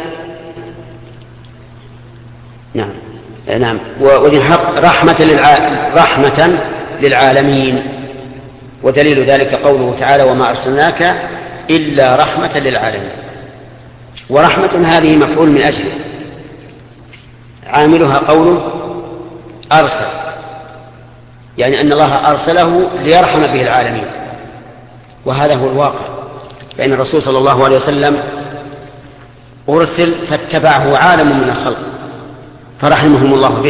نعم ودين الحق رحمة للعالمين. ودليل ذلك قوله تعالى: وما أرسلناك إلا رحمة للعالمين. ورحمة هذه مفعول من أجله، عاملها قوله أرسل، يعني أن الله أرسله ليرحم به العالمين، وهذا هو الواقع. فإن الرسول صلى الله عليه وسلم أرسل فاتبعه عالم من الخلق فرحمهم الله به.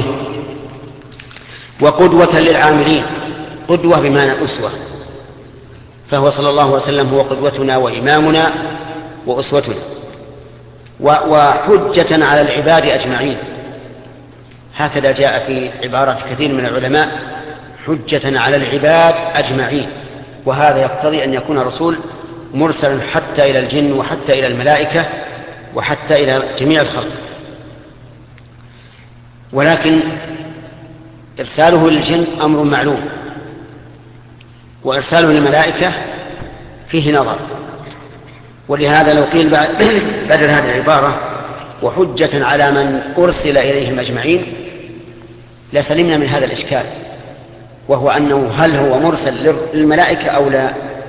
وقدوة للعاملين، قدوة بمعنى أسوة، فهو صلى الله عليه وسلم هو قدوتنا وإمامنا وأسوتنا. وحجة على العباد أجمعين، هكذا جاء في عبارة كثير من العلماء: حجة على العباد أجمعين. وهذا يقتضي أن يكون رسول مرسلا حتى إلى الجن وحتى إلى الملائكة وحتى إلى جميع الخلق. ولكن إرساله للجن أمر معلوم، وإرساله للملائكة فيه نظر. ولهذا لو قيل بدل هذه العبارة وحجة على من أرسل إليهم أجمعين لسلمنا من هذا الإشكال، وهو أنه هل هو مرسل للملائكة أو لا.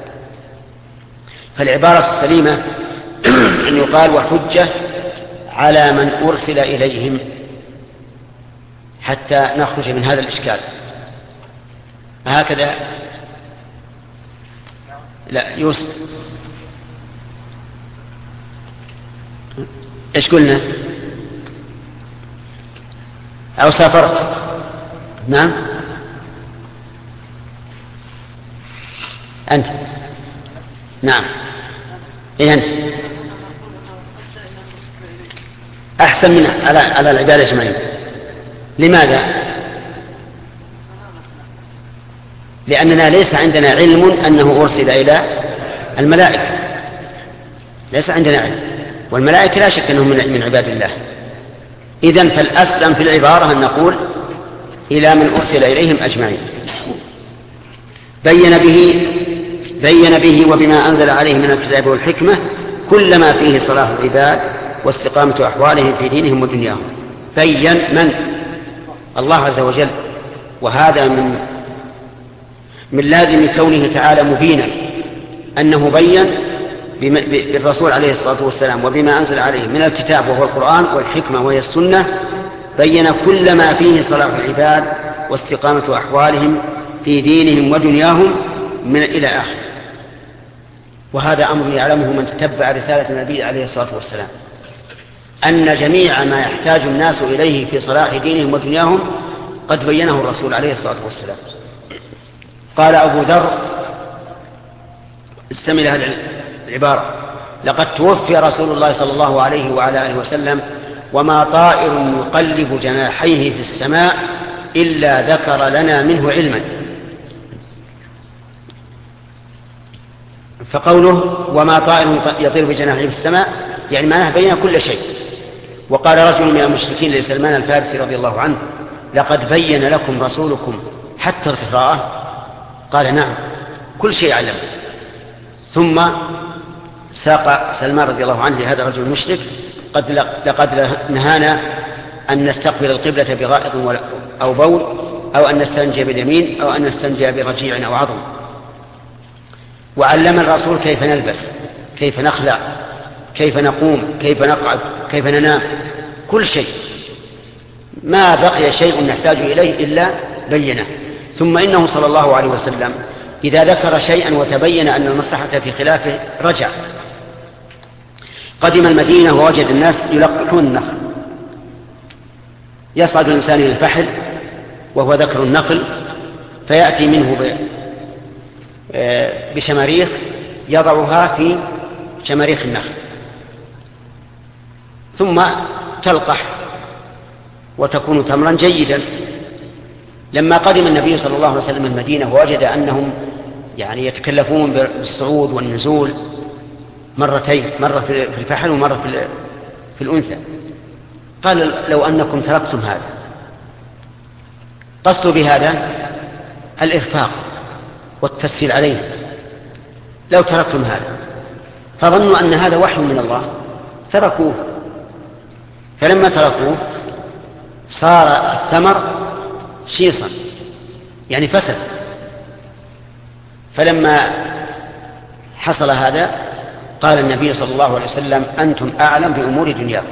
فالعبارة السليمة أن يقال وحجة على من أرسل إليهم، حتى نخرج من هذا الإشكال. هكذا لا يوسف، إيش قلنا؟ أو سافرت؟ نعم أنت، نعم إيه أنت أحسن من على العباد أجمعين. لماذا؟ لأننا ليس عندنا علم أنه أرسل إلى الملائكة، ليس عندنا علم، والملائكة لا شك أنهم من عباد الله. إذن فالأسلم في العبارة أن نقول إلى من أرسل إليهم أجمعين. بين به وبما أنزل عليه من الكتاب والحكمة كل ما فيه صلاح العباد واستقامة أحوالهم في دينهم ودنياهم. بين من؟ الله عز وجل. وهذا من لازم كونه تعالى مبينا، أنه بين بالرسول عليه الصلاة والسلام وبما أنزل عليه من الكتاب وهو القرآن والحكمة وهي السنة، بين كل ما فيه صلاح العباد واستقامة أحوالهم في دينهم ودنياهم من إلى آخر. وهذا أمر يعلمه من تتبع رسالة النبي عليه الصلاة والسلام، أن جميع ما يحتاج الناس إليه في صلاح دينهم ودنياهم قد بينه الرسول عليه الصلاة والسلام. قال أبو ذر، استمع لهذه العبارة: لقد توفي رسول الله صلى الله عليه وعلى آله وسلم وما طائر يقلب جناحيه في السماء إلا ذكر لنا منه علما. فقوله وما طائر يطير بجناحيه في السماء يعني معناه بين كل شيء. وقال رجل من المشركين لسلمان الفارسي رضي الله عنه: لقد بين لكم رسولكم حتى القراءة؟ قال: نعم، كل شيء علم. ثم ساق سلمان رضي الله عنه لهذا الرجل المشرك: لقد نهانا أن نستقبل القبلة بغائط أو بول، أو أن نستنجي باليمين، أو أن نستنجي برجيع أو عظم. وعلم الرسول كيف نلبس، كيف نخلع، كيف نقوم، كيف نقعد، كيف ننام، كل شيء. ما بقي شيء نحتاج إليه إلا بينه. ثم إنه صلى الله عليه وسلم إذا ذكر شيئا وتبين أن المصلحة في خلافه رجع. قدم المدينة ووجد الناس يلقحون النخل، يصعد الإنسان إلى الفحل وهو ذكر النخل، فيأتي منه بشماريخ يضعها في شماريخ النخل، ثم تلقح وتكون تمرا جيدا. لما قدم النبي صلى الله عليه وسلم المدينة ووجد أنهم يتكلفون بالصعود والنزول مرتين، مرة في الفحل ومرة في الأنثى، قال: لو أنكم تركتم هذا. قصدوا بهذا الإرفاق والتسهيل عليه. لو تركتم هذا، فظنوا أن هذا وحي من الله تركوه. فلما تركوه صار الثمر شيصا، يعني فسد. فلما حصل هذا قال النبي صلى الله عليه وسلم: أنتم أعلم بأمور دنياكم،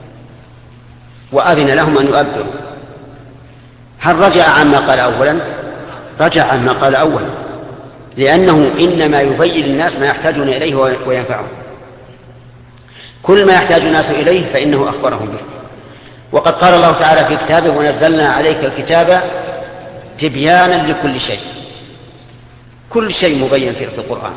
وأذن لهم أن يؤبروا. هل رجع عما قال أولا؟ رجع عما قال أولا، لأنه إنما يبين الناس ما يحتاجون إليه وينفعهم. كل ما يحتاج الناس إليه فإنه أخبرهم به. وقد قال الله تعالى في كتابه: ونزلنا عليك الكتاب تبيانا لكل شيء. كل شيء مبين في القرآن.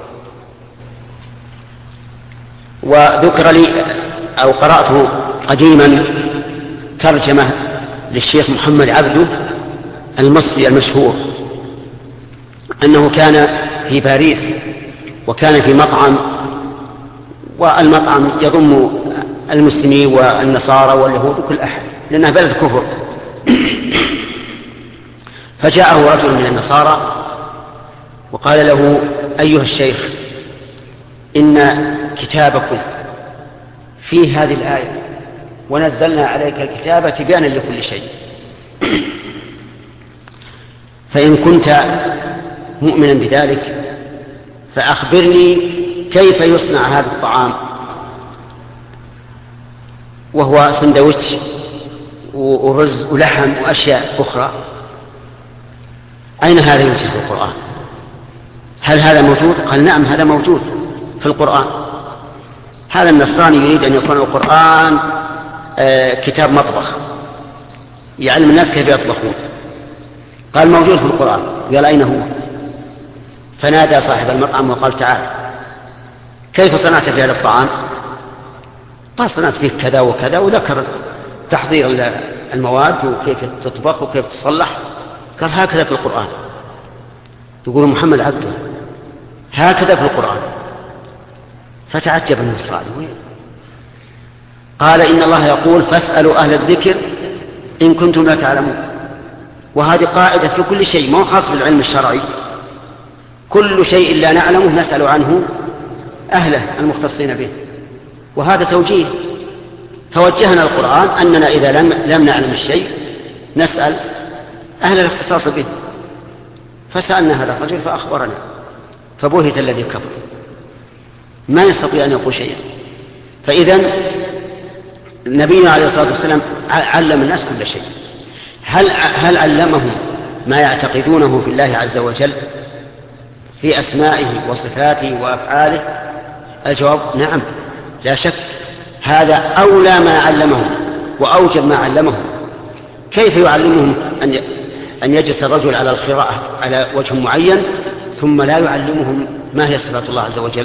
وذكر لي أو قرأت قديما ترجمة للشيخ محمد عبده المصري المشهور، أنه كان في باريس وكان في مطعم، والمطعم يضم المسلمين والنصارى واليهود وكل أحد لأنها بلد كفر. فجاءه رجل من النصارى وقال له: أيها الشيخ، إن كتابكم في هذه الآية: ونزلنا عليك الكتاب تبيانا لكل شيء، فإن كنت مؤمنا بذلك فأخبرني كيف يصنع هذا الطعام، وهو سندويتش ورز ولحم وأشياء أخرى. أين هذا يوجد في القرآن؟ هل هذا موجود؟ قال: نعم، هذا موجود في القرآن. هذا النصراني يريد أن يكون القرآن كتاب مطبخ يعلم الناس كيف يطبخون. قال: موجود في القرآن. قال: أين هو؟ فنادى صاحب المطعم وقال: تعال، كيف صنعت في هذا الطعام؟ قال: صنعت فيه كذا وكذا، وذكر تحضير المواد وكيف تطبخ وكيف تصلح. قال: هكذا في القرآن. يقول محمد عبده هكذا في القرآن. فتعجب النصراني. قال إن الله يقول فاسألوا أهل الذكر إن كنتم لا تعلمون. وهذه قاعدة في كل شيء، ما هو خاص بالعلم الشرعي، كل شيء لا نعلمه نسأل عنه أهله المختصين به، وهذا توجيه. فوجهنا القرآن أننا إذا لم نعلم الشيء نسأل أهل الاختصاص به. فسألنا هذا الرجل فأخبرنا، فبهت الذي كفر، ما يستطيع أن يقول شيئا. فإذن نبينا عليه الصلاة والسلام علم الناس كل شيء. هل علمهم ما يعتقدونه في الله عز وجل في أسمائه وصفاته وأفعاله؟ الجواب نعم لا شك، هذا أولى ما علمهم وأوجب ما علمهم. كيف يعلمهم أن يجلس الرجل على القراءة على وجه معين ثم لا يعلمهم ما هي صفات الله عز وجل؟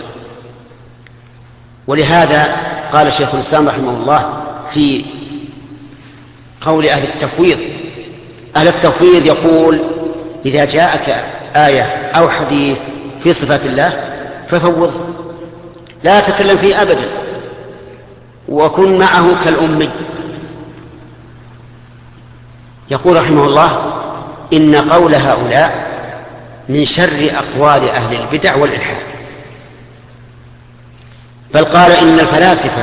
ولهذا قال شيخ الإسلام رحمه الله في قول أهل التفويض، أهل التفويض يقول إذا جاءك آية أو حديث في صفات الله ففوضه، لا تكلم فيه أبدا، وكن معه كالأمي. يقول رحمه الله إن قول هؤلاء من شر أقوال أهل البدع والإلحاد. بل قال إن الفلاسفة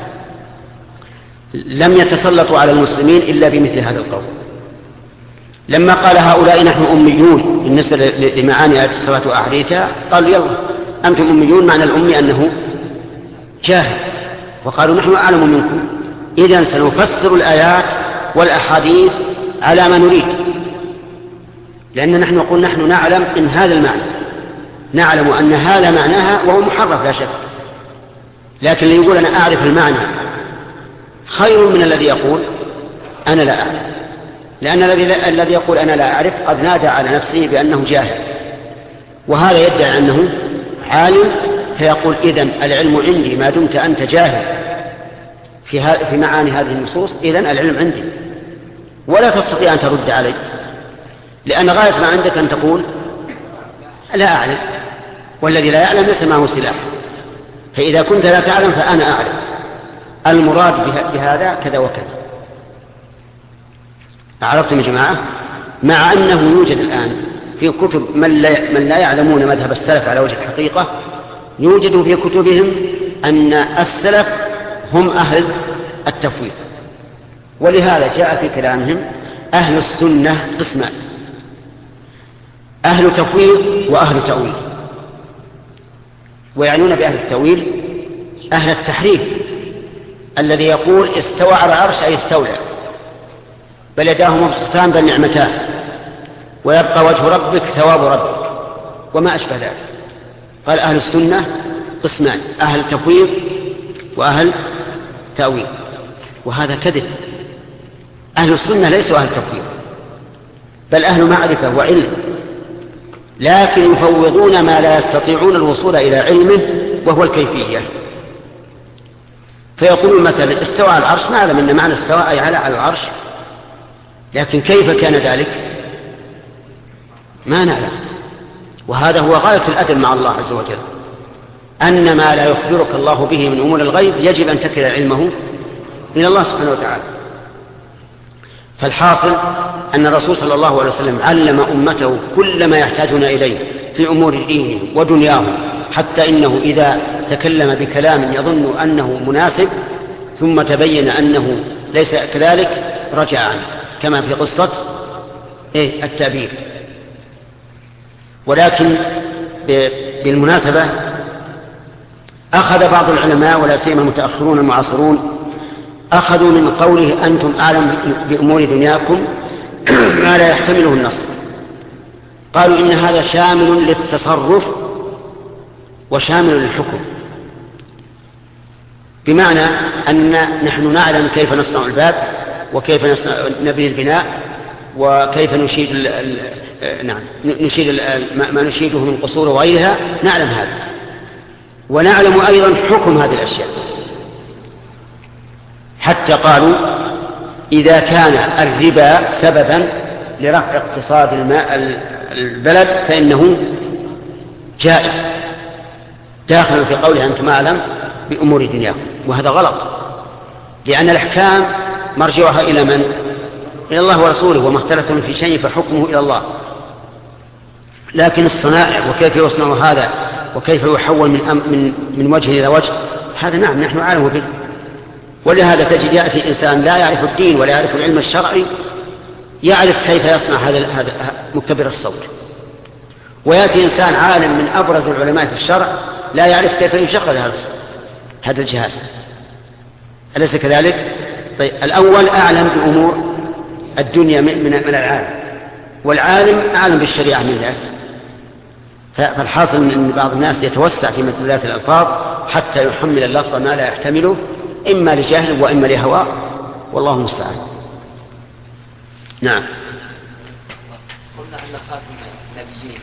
لم يتسلطوا على المسلمين إلا بمثل هذا القول. لما قال هؤلاء نحن أميون بالنسبة لمعاني آيات الصفات وأحاديثها، قالوا يلا أنتم أميون، معنى الأمي أنه جاهل، وقالوا نحن أعلم منكم، إذن سنفسر الآيات والأحاديث على ما نريد، لأن نحن نقول نحن نعلم إن هذا المعنى، نعلم أن هذا معناها وهو محرف لا شك، لكن اللي يقول أنا أعرف المعنى خير من الذي يقول أنا لا أعرف، لأن الذي يقول أنا لا أعرف قد نادى على نفسه بأنه جاهل، وهذا يدعي أنه عالم، فيقول إذن العلم عندي ما دمت أنت جاهل في معاني هذه النصوص، إذن العلم عندي، ولا تستطيع أن ترد علي، لأن غاية ما عندك أن تقول لا أعلم، والذي لا يعلم ليس معه سلاح. فإذا كنت لا تعلم فأنا أعلم، المراد بهذا كذا وكذا. أعرفتم يا جماعة؟ مع أنه يوجد الآن في كتب من لا يعلمون مذهب السلف على وجه الحقيقة، يوجد في كتبهم أن السلف هم أهل التفويض، ولهذا جاء في كلامهم أهل السنة قسمان: أهل تفويض وأهل تأويل. ويعنون بأهل التأويل أهل التحريف، الذي يقول استوى على العرش أي استولى، بل يداه مبسوطتان بل نعمتان، ويبقى وجه ربك ثواب ربك، وما أشبه ذلك. قال أهل السنة قسمان: أهل تفويض وأهل تأويل، وهذا كذب. أهل السنة ليسوا أهل تفويض، بل أهل معرفة وعلم، لكن يفوضون ما لا يستطيعون الوصول إلى علمه وهو الكيفية. فيقولون مثلا استوى على العرش، نعلم أن معنى استوى أي على العرش، لكن كيف كان ذلك ما نعلم. وهذا هو غاية الأدب مع الله عز وجل، أن ما لا يخبرك الله به من أمور الغيب يجب أن تكل علمه إلى الله سبحانه وتعالى. فالحاصل أن الرسول صلى الله عليه وسلم علم أمته كل ما يحتاجون إليه في أمور دينهم ودنياهم، حتى إنه إذا تكلم بكلام يظن أنه مناسب ثم تبين أنه ليس كذلك رجع عنه، كما في قصة التأبير. ولكن بالمناسبة أخذ بعض العلماء ولا سيما المتأخرون المعاصرون أخذوا من قوله أنتم أعلم بأمور دنياكم ما لا يحتمله النص، قالوا إن هذا شامل للتصرف وشامل للحكم، بمعنى أن نحن نعلم كيف نصنع الباب وكيف نبني البناء وكيف نشيد نشيد ما نشيده من قصور وغيرها، نعلم هذا، ونعلم أيضا حكم هذه الأشياء. حتى قالوا إذا كان الربا سببا لرفع اقتصاد البلد فإنه جائز، داخل في قوله أنتم أعلم بأمور دنياكم، وهذا غلط. لأن الأحكام مرجعها إلى من؟ إلى الله ورسوله، وما اختلفتم في شيء فحكمه إلى الله. لكن الصنائع وكيف يصنع هذا وكيف يحول من وجه إلى وجه، هذا نعم نحن عالم به. ولهذا تجد يأتي إنسان لا يعرف الدين ولا يعرف العلم الشرعي يعرف كيف يصنع هذا مكبر الصوت، ويأتي إنسان عالم من أبرز العلماء في الشرع لا يعرف كيف يشغل هذا الجهاز. أليس كذلك؟ طيب، الأول أعلم بأمور الدنيا من العالم، والعالم أعلم بالشريعة من ذلك. فالحاصل أن بعض الناس يتوسع في مدلولات الألفاظ حتى يحمل اللفظ ما لا يحتمله، إما لجهل وإما لهواء، والله المستعان. نعم. قلنا أن خاتم النبيين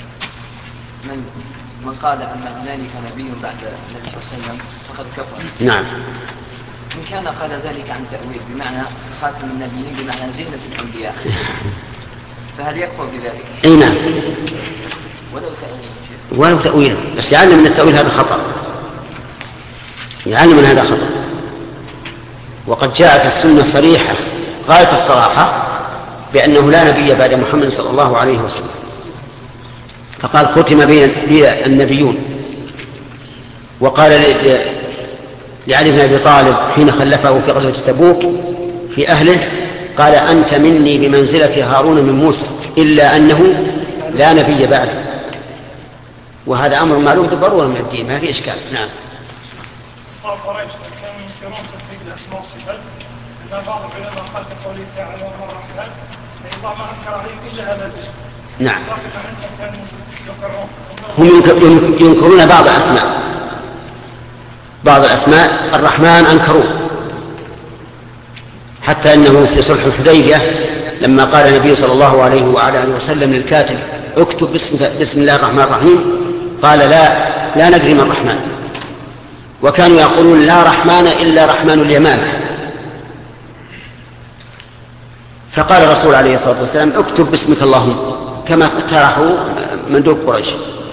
من قال أن هنالك نبي بعد النبي صلى الله عليه وسلم فقد كفر. نعم. إن كان قال ذلك عن تأويل بمعنى خاتم النبيين بمعنى زينة الأنبياء، فهل يكفر بذلك؟ أي نعم. ولو تأويل بس يعلم من التأويل هذا خطأ، يعلم من هذا خطأ. وقد جاءت السنة صريحة غاية الصراحة بأنه لا نبي بعد محمد صلى الله عليه وسلم. فقال ختم بي النبيون. وقال لعلي بن أبي طالب حين خلفه في غزوة تبوك في أهله قال أنت مني بمنزلة هارون من موسى إلا أنه لا نبي بعده. وهذا أمر معلوم بالضرورة من الدين، ما في إشكال. نعم. قريش كانوا ينكرون تثبيت الأسماء والصفات، إن بعض العلماء قال كقوله تعالى وما الرحمن الله ما أنكر عليهم إلا هذا الاسم. نعم. هم ينكرون بعض الأسماء الرحمن أنكروه، حتى أنه في صلح الحديبية لما قال النبي صلى الله عليه وعلى آله وسلم للكاتب اكتب بسم الله الرحمن الرحيم قال لا ندري ما الرحمن، وكانوا يقولون لا رحمن إلا رحمن اليمامة. فقال الرسول عليه الصلاة والسلام اكتب باسمك اللهم كما اقترحوا مندوب قريش.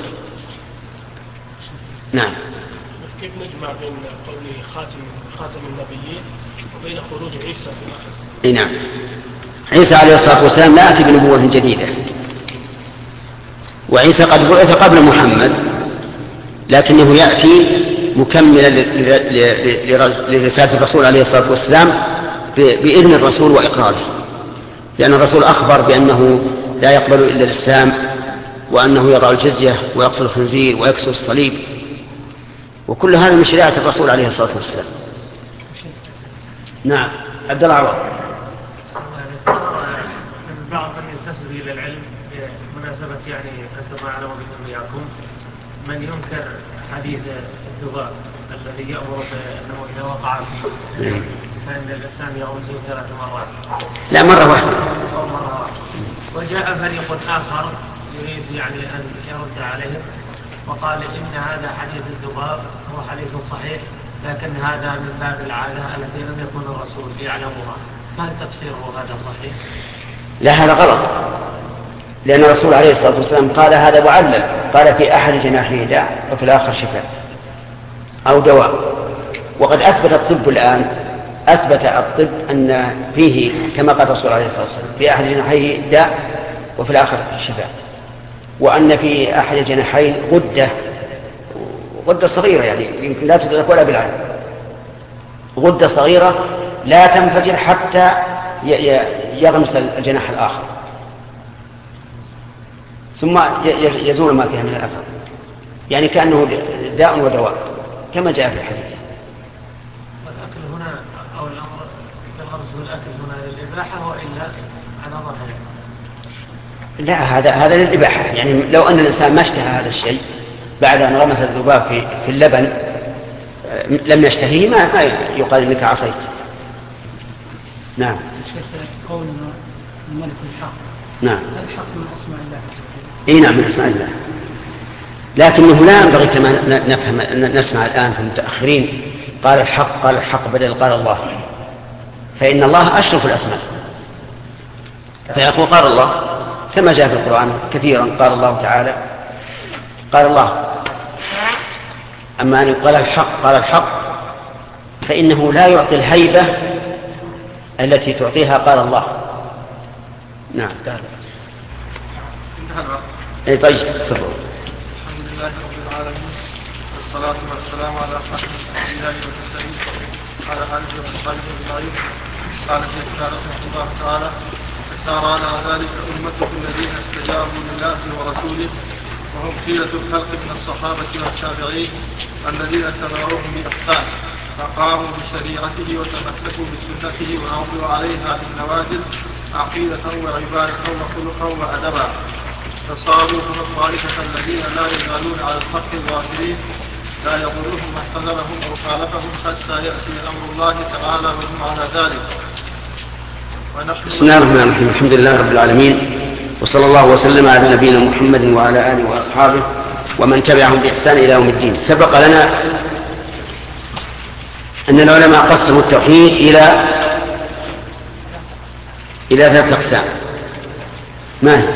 نعم. كيف نجمع بين قوله خاتم النبيين وبين خروج عيسى في الآخر؟ نعم. عيسى عليه الصلاة والسلام لا يأتي بنبوة جديدة، وعيسى قد بعث قبل محمد، لكنه يأتي مكملا لرسالة الرسول عليه الصلاة والسلام بإذن الرسول وإقراره، لأن الرسول أخبر بأنه لا يقبل إلا الإسلام، وأنه يضع الجزية ويقتل الخنزير ويكسر الصليب، وكل هذا من شريعة الرسول عليه الصلاة والسلام. نعم. عبد الله عوض. بعض من ينتسب إلى العلم بمناسبة يعني أنتم أعلم بكم وياكم من ينكر حديث الذباب الذي يأمر بأنه إذا وقع فإن الإنسان يغسل 3 مرات. لا، مرة واحدة. أو مرة واحدة. وجاء فريق آخر يريد يعني أن يرد عليهم وقال إن هذا حديث الذباب هو حديث صحيح، لكن هذا من باب العادة التي لم يكن الرسول يعلمها، فهل تفسيره هذا صحيح؟ لا، هذا غلط، لأن الرسول عليه الصلاة والسلام قال هذا معلل، قال في أحد جناحيه داء وفي الآخر شفاء أو دواء. وقد أثبت الطب الآن أن فيه كما قال الرسول عليه الصلاة والسلام في أحد جناحيه داء وفي الآخر شفاء، وأن في أحد جناحين غدة صغيرة يعني يمكن لا تدرك ولا بالعين، غدة صغيرة لا تنفجر حتى يغمس الجناح الآخر ثم يزول ما فيها من الأثر، يعني كأنه داء ودواء كما جاء في الحديث. والأكل هنا أو الأمر بالغمس والأكل هنا للإباحة وإلا على ظهر؟ لا، هذا للإباحة، يعني لو أن الإنسان ما اشتهى هذا الشيء بعد أن رمس الذباب في اللبن لم يشتهيه ما يقال إنك عصيت. نعم. شيخ قول الملك الحق. نعم. الحق من أسماء الله. إيه نعم، من أسماء الله، لكنه لا ينبغي كما نسمع الآن في المتأخرين قال الحق بدل قال الله، فإن الله أشرف الأسماء، فيقول قال الله كما جاء في القرآن كثيرا قال الله تعالى قال الله. أما أن يقال قال الحق فإنه لا يعطي الهيبة التي تعطيها قال الله. نعم. انتهى الوقت. اي طيب تفضل. الحمد لله رب العالمين والصلاة والسلام على أشرف الأنبياء والمرسلين وعلى آله وصحبه أجمعين. قال الشيخ رحمه الله تعالى: فسار على ذلك أمته الذين استجابوا لله ورسوله وهم خيرة الخلق من الصحابة والتابعين الذين تبعوهم بإحسان فقاموا بشريعته وتمسكوا بسنته وعملوا عليها بالنواجذ عقيدة وعبادة وخلقا وأدبا، فصاروا هم الطائفة الذين لا يزالون على الحق الظاهرين لا يضرهم من حذرهم أو خالفهم حتى يأتي أمر الله تعالى وهم على ذلك. بسم الله الرحمن الرحيم. الحمد لله رب العالمين، وصلى الله وسلم على نبينا محمد وعلى آله وأصحابه ومن تبعهم بإحسان إلى يوم الدين. سبق لنا أن العلماء قسموا التوحيد إلى 3 أقسام. ما هي؟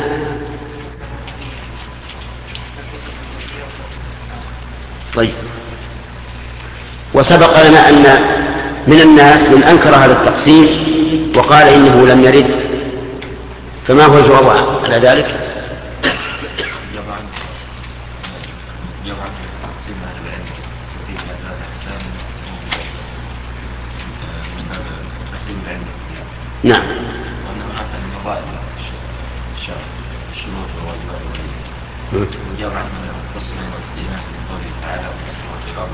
طيب. وسبق لنا أن من الناس من أنكر هذا التقسيم وقال إنه لم يرد، فما هو الجواب على ذلك؟ نعم. وجاب عنه القسم والاستئناس من قوله تعالى: والسماوات والأرض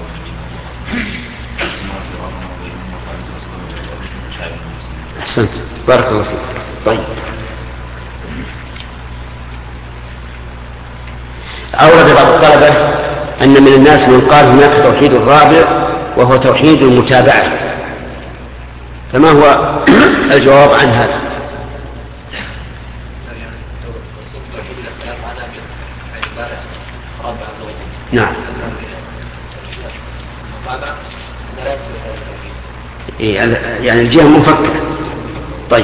وما أحسنت، بارك الله فيك. طيب، أورد بعض الطلبة أن من الناس من قال هناك توحيد الرابع وهو توحيد المتابعة، فما هو الجواب عن هذا؟ نعم. يعني الجهة مفكرة. طيب،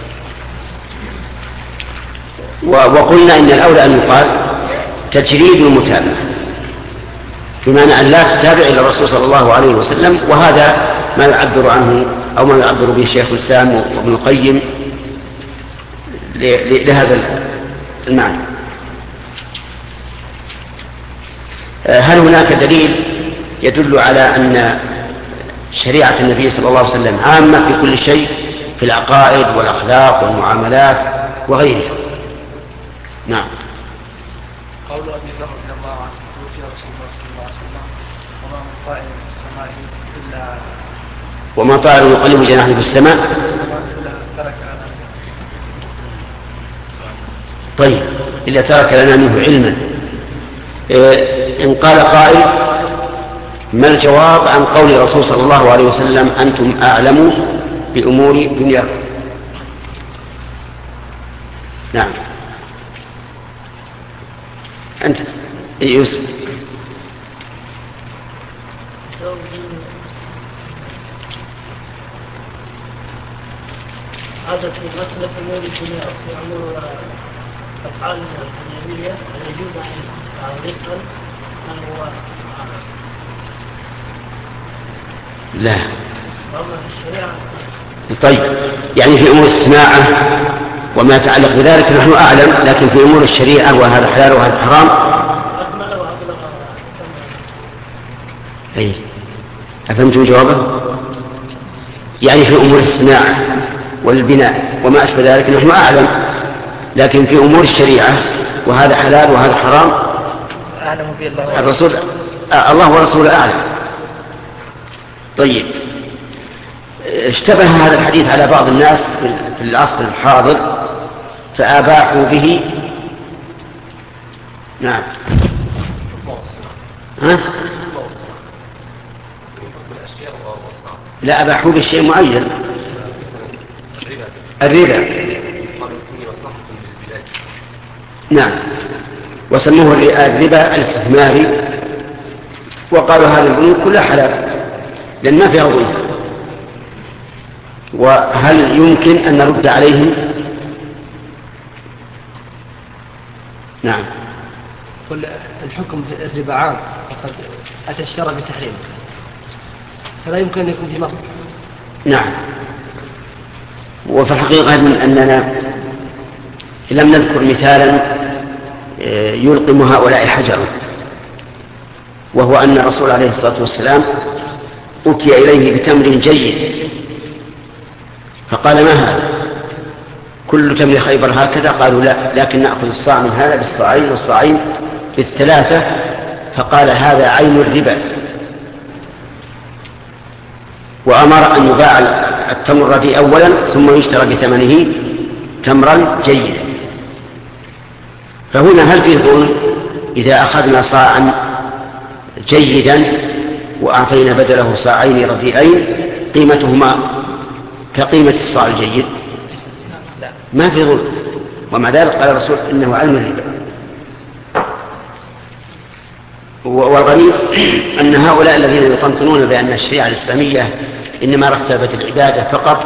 وقلنا إن الأولى أن يقال تجريد المتابعة، بمعنى أن لا تتابع إلى الرسول صلى الله عليه وسلم، وهذا ما يعبر عنه أو ما يعبر به الشيخ الإسلام وابن القيم لهذا المعنى. هل هناك دليل يدل على أن شريعة النبي صلى الله عليه وسلم عامة في كل شيء، في العقائد والأخلاق والمعاملات وغيرها؟ نعم. قول أبي ذر رضي الله عنه: توفي رسول الله صلى الله عليه وسلم وما من طائر في السماء إلا وما طائر يقلب جناحه في السماء ترك لنا. طيب، إلا ترك لنا منه علما. إن قال قائل: ما الجواب عن قول الرسول صلى الله عليه وسلم: أنتم أعلموا بأمور دنياكم؟ نعم. أنت يوسف. هذا في مسألة أمور الدنيا، في أمور أفعال الدنيوية يجوز أن يسأل من هو لا. أما في الشريعة. طيب، يعني في أمور الصناعة وما يتعلق بذلك نحن أعلم، لكن في أمور الشريعة وهذا حلال وهذا حرام. أي، أفهمتم جوابه؟ يعني في أمور الصناعة والبناء وما أشبه ذلك نحن أعلم، لكن في أمور الشريعة وهذا حلال وهذا حرام أعلم به الله الرسول، الله ورسوله أعلم. طيب، اشتبه هذا الحديث على بعض الناس في العصر الحاضر فأباحوا به. نعم. ها؟ لا، أباحوا بالشيء معين، الربا. نعم، وسموه الربا الاستثماري، وقالوا هذه البنوك كلها حلال لأن ما فيها ظلم. وهل يمكن أن نرد عليهم؟ نعم. كل الحكم في الربا عام، وقد أتى الشرع بتحريمه، فلا يمكن أن يكون في مصر. نعم. وفي الحقيقة أننا لم نذكر مثالا يلقم هؤلاء حجرا، وهو أن الرسول عليه الصلاة والسلام أتي إليه بتمر جيد فقال: ما هذا؟ كل تمر خيبر هكذا؟ قالوا: لا، لكن نأخذ الصاع من هذا بالصاعين والصاعين بالثلاثة. فقال: هذا عين الربا. وأمر أن يباع التمر الرديء أولا ثم يشترى بثمنه تمرا جيدا. فهنا هل فيه ظلم إذا أخذنا صاعا جيدا وأعطينا بدله صاعين رديئين قيمتهما كقيمة الصاع الجيد؟ ما في ظلم. ومع ذلك قال الرسول إنه علم الربا. والغريب أن هؤلاء الذين يطنطنون بأن الشريعة الإسلامية إنما رتبت العبادة فقط،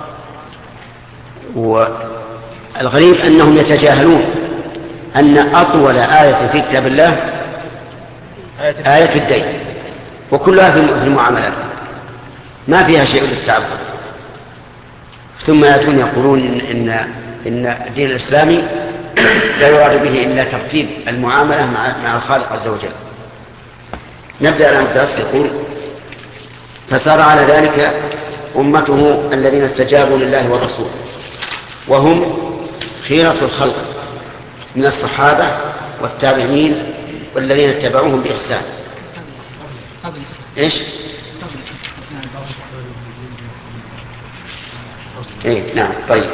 والغريب أنهم يتجاهلون أن أطول آية في كتاب الله آية الدين، وكلها في المعاملات ما فيها شيء للتعبد. ثم يأتون يقولون إن الدين الإسلامي لا يراد به إلا ترتيب المعاملة مع الخالق عز وجل. نبدأ الآن الدرس. يقول: فسار على ذلك أمته الذين استجابوا لله والرسول، وهم خيرة الخلق من الصحابة والتابعين والذين اتبعوهم بإحسان. إيش؟ إيه نعم. طيب.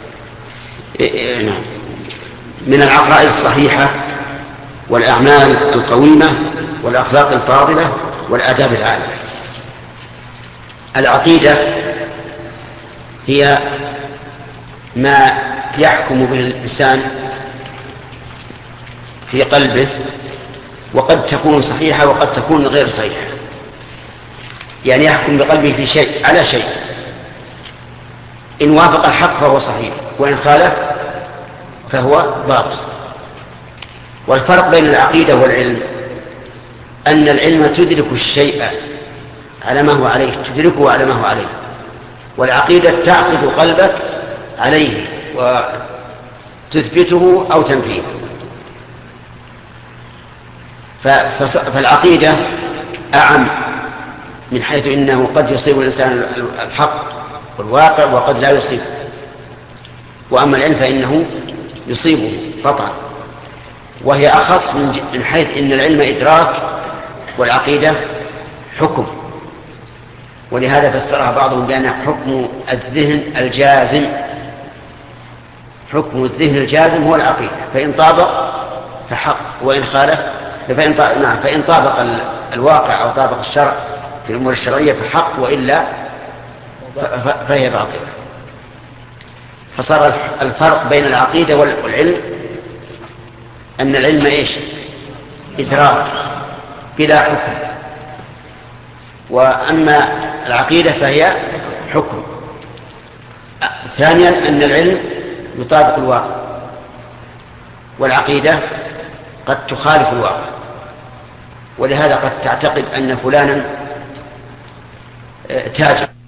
نعم. من العقائد الصحيحة والأعمال القويمة والأخلاق الفاضلة والآداب العالية. العقيدة هي ما يحكم به الإنسان في قلبه، وقد تكون صحيحة وقد تكون غير صحيحة. يعني يحكم بقلبه في شيء على شيء، إن وافق الحق فهو صحيح، وإن خالف فهو باطل. والفرق بين العقيدة والعلم أن العلم تدرك الشيء على ما هو عليه، تدركه على ما هو عليه، والعقيدة تعقد قلبك عليه وتثبته أو تنفيه. فالعقيدة أعم من حيث إنه قد يصيب الإنسان الحق والواقع وقد لا يصيب. وأما العلم فإنه يصيبه قطعا، وهي أخص من حيث إن العلم إدراك والعقيدة حكم. ولهذا فسرها بعضهم بأن حكم الذهن الجازم، حكم الذهن الجازم هو العقيدة، فإن طابق فحق وإن خالف فإن طابق الواقع أو طابق الشرع في الأمور الشرعية فحق، وإلا فهي باطلة. فصار الفرق بين العقيدة والعلم أن العلم إيش؟ إدراك بلا حكم، وأما العقيدة فهي حكم. ثانيا أن العلم يطابق الواقع، والعقيدة قد تخالف الواقع. ولهذا قد تعتقد أن فلانا تاجر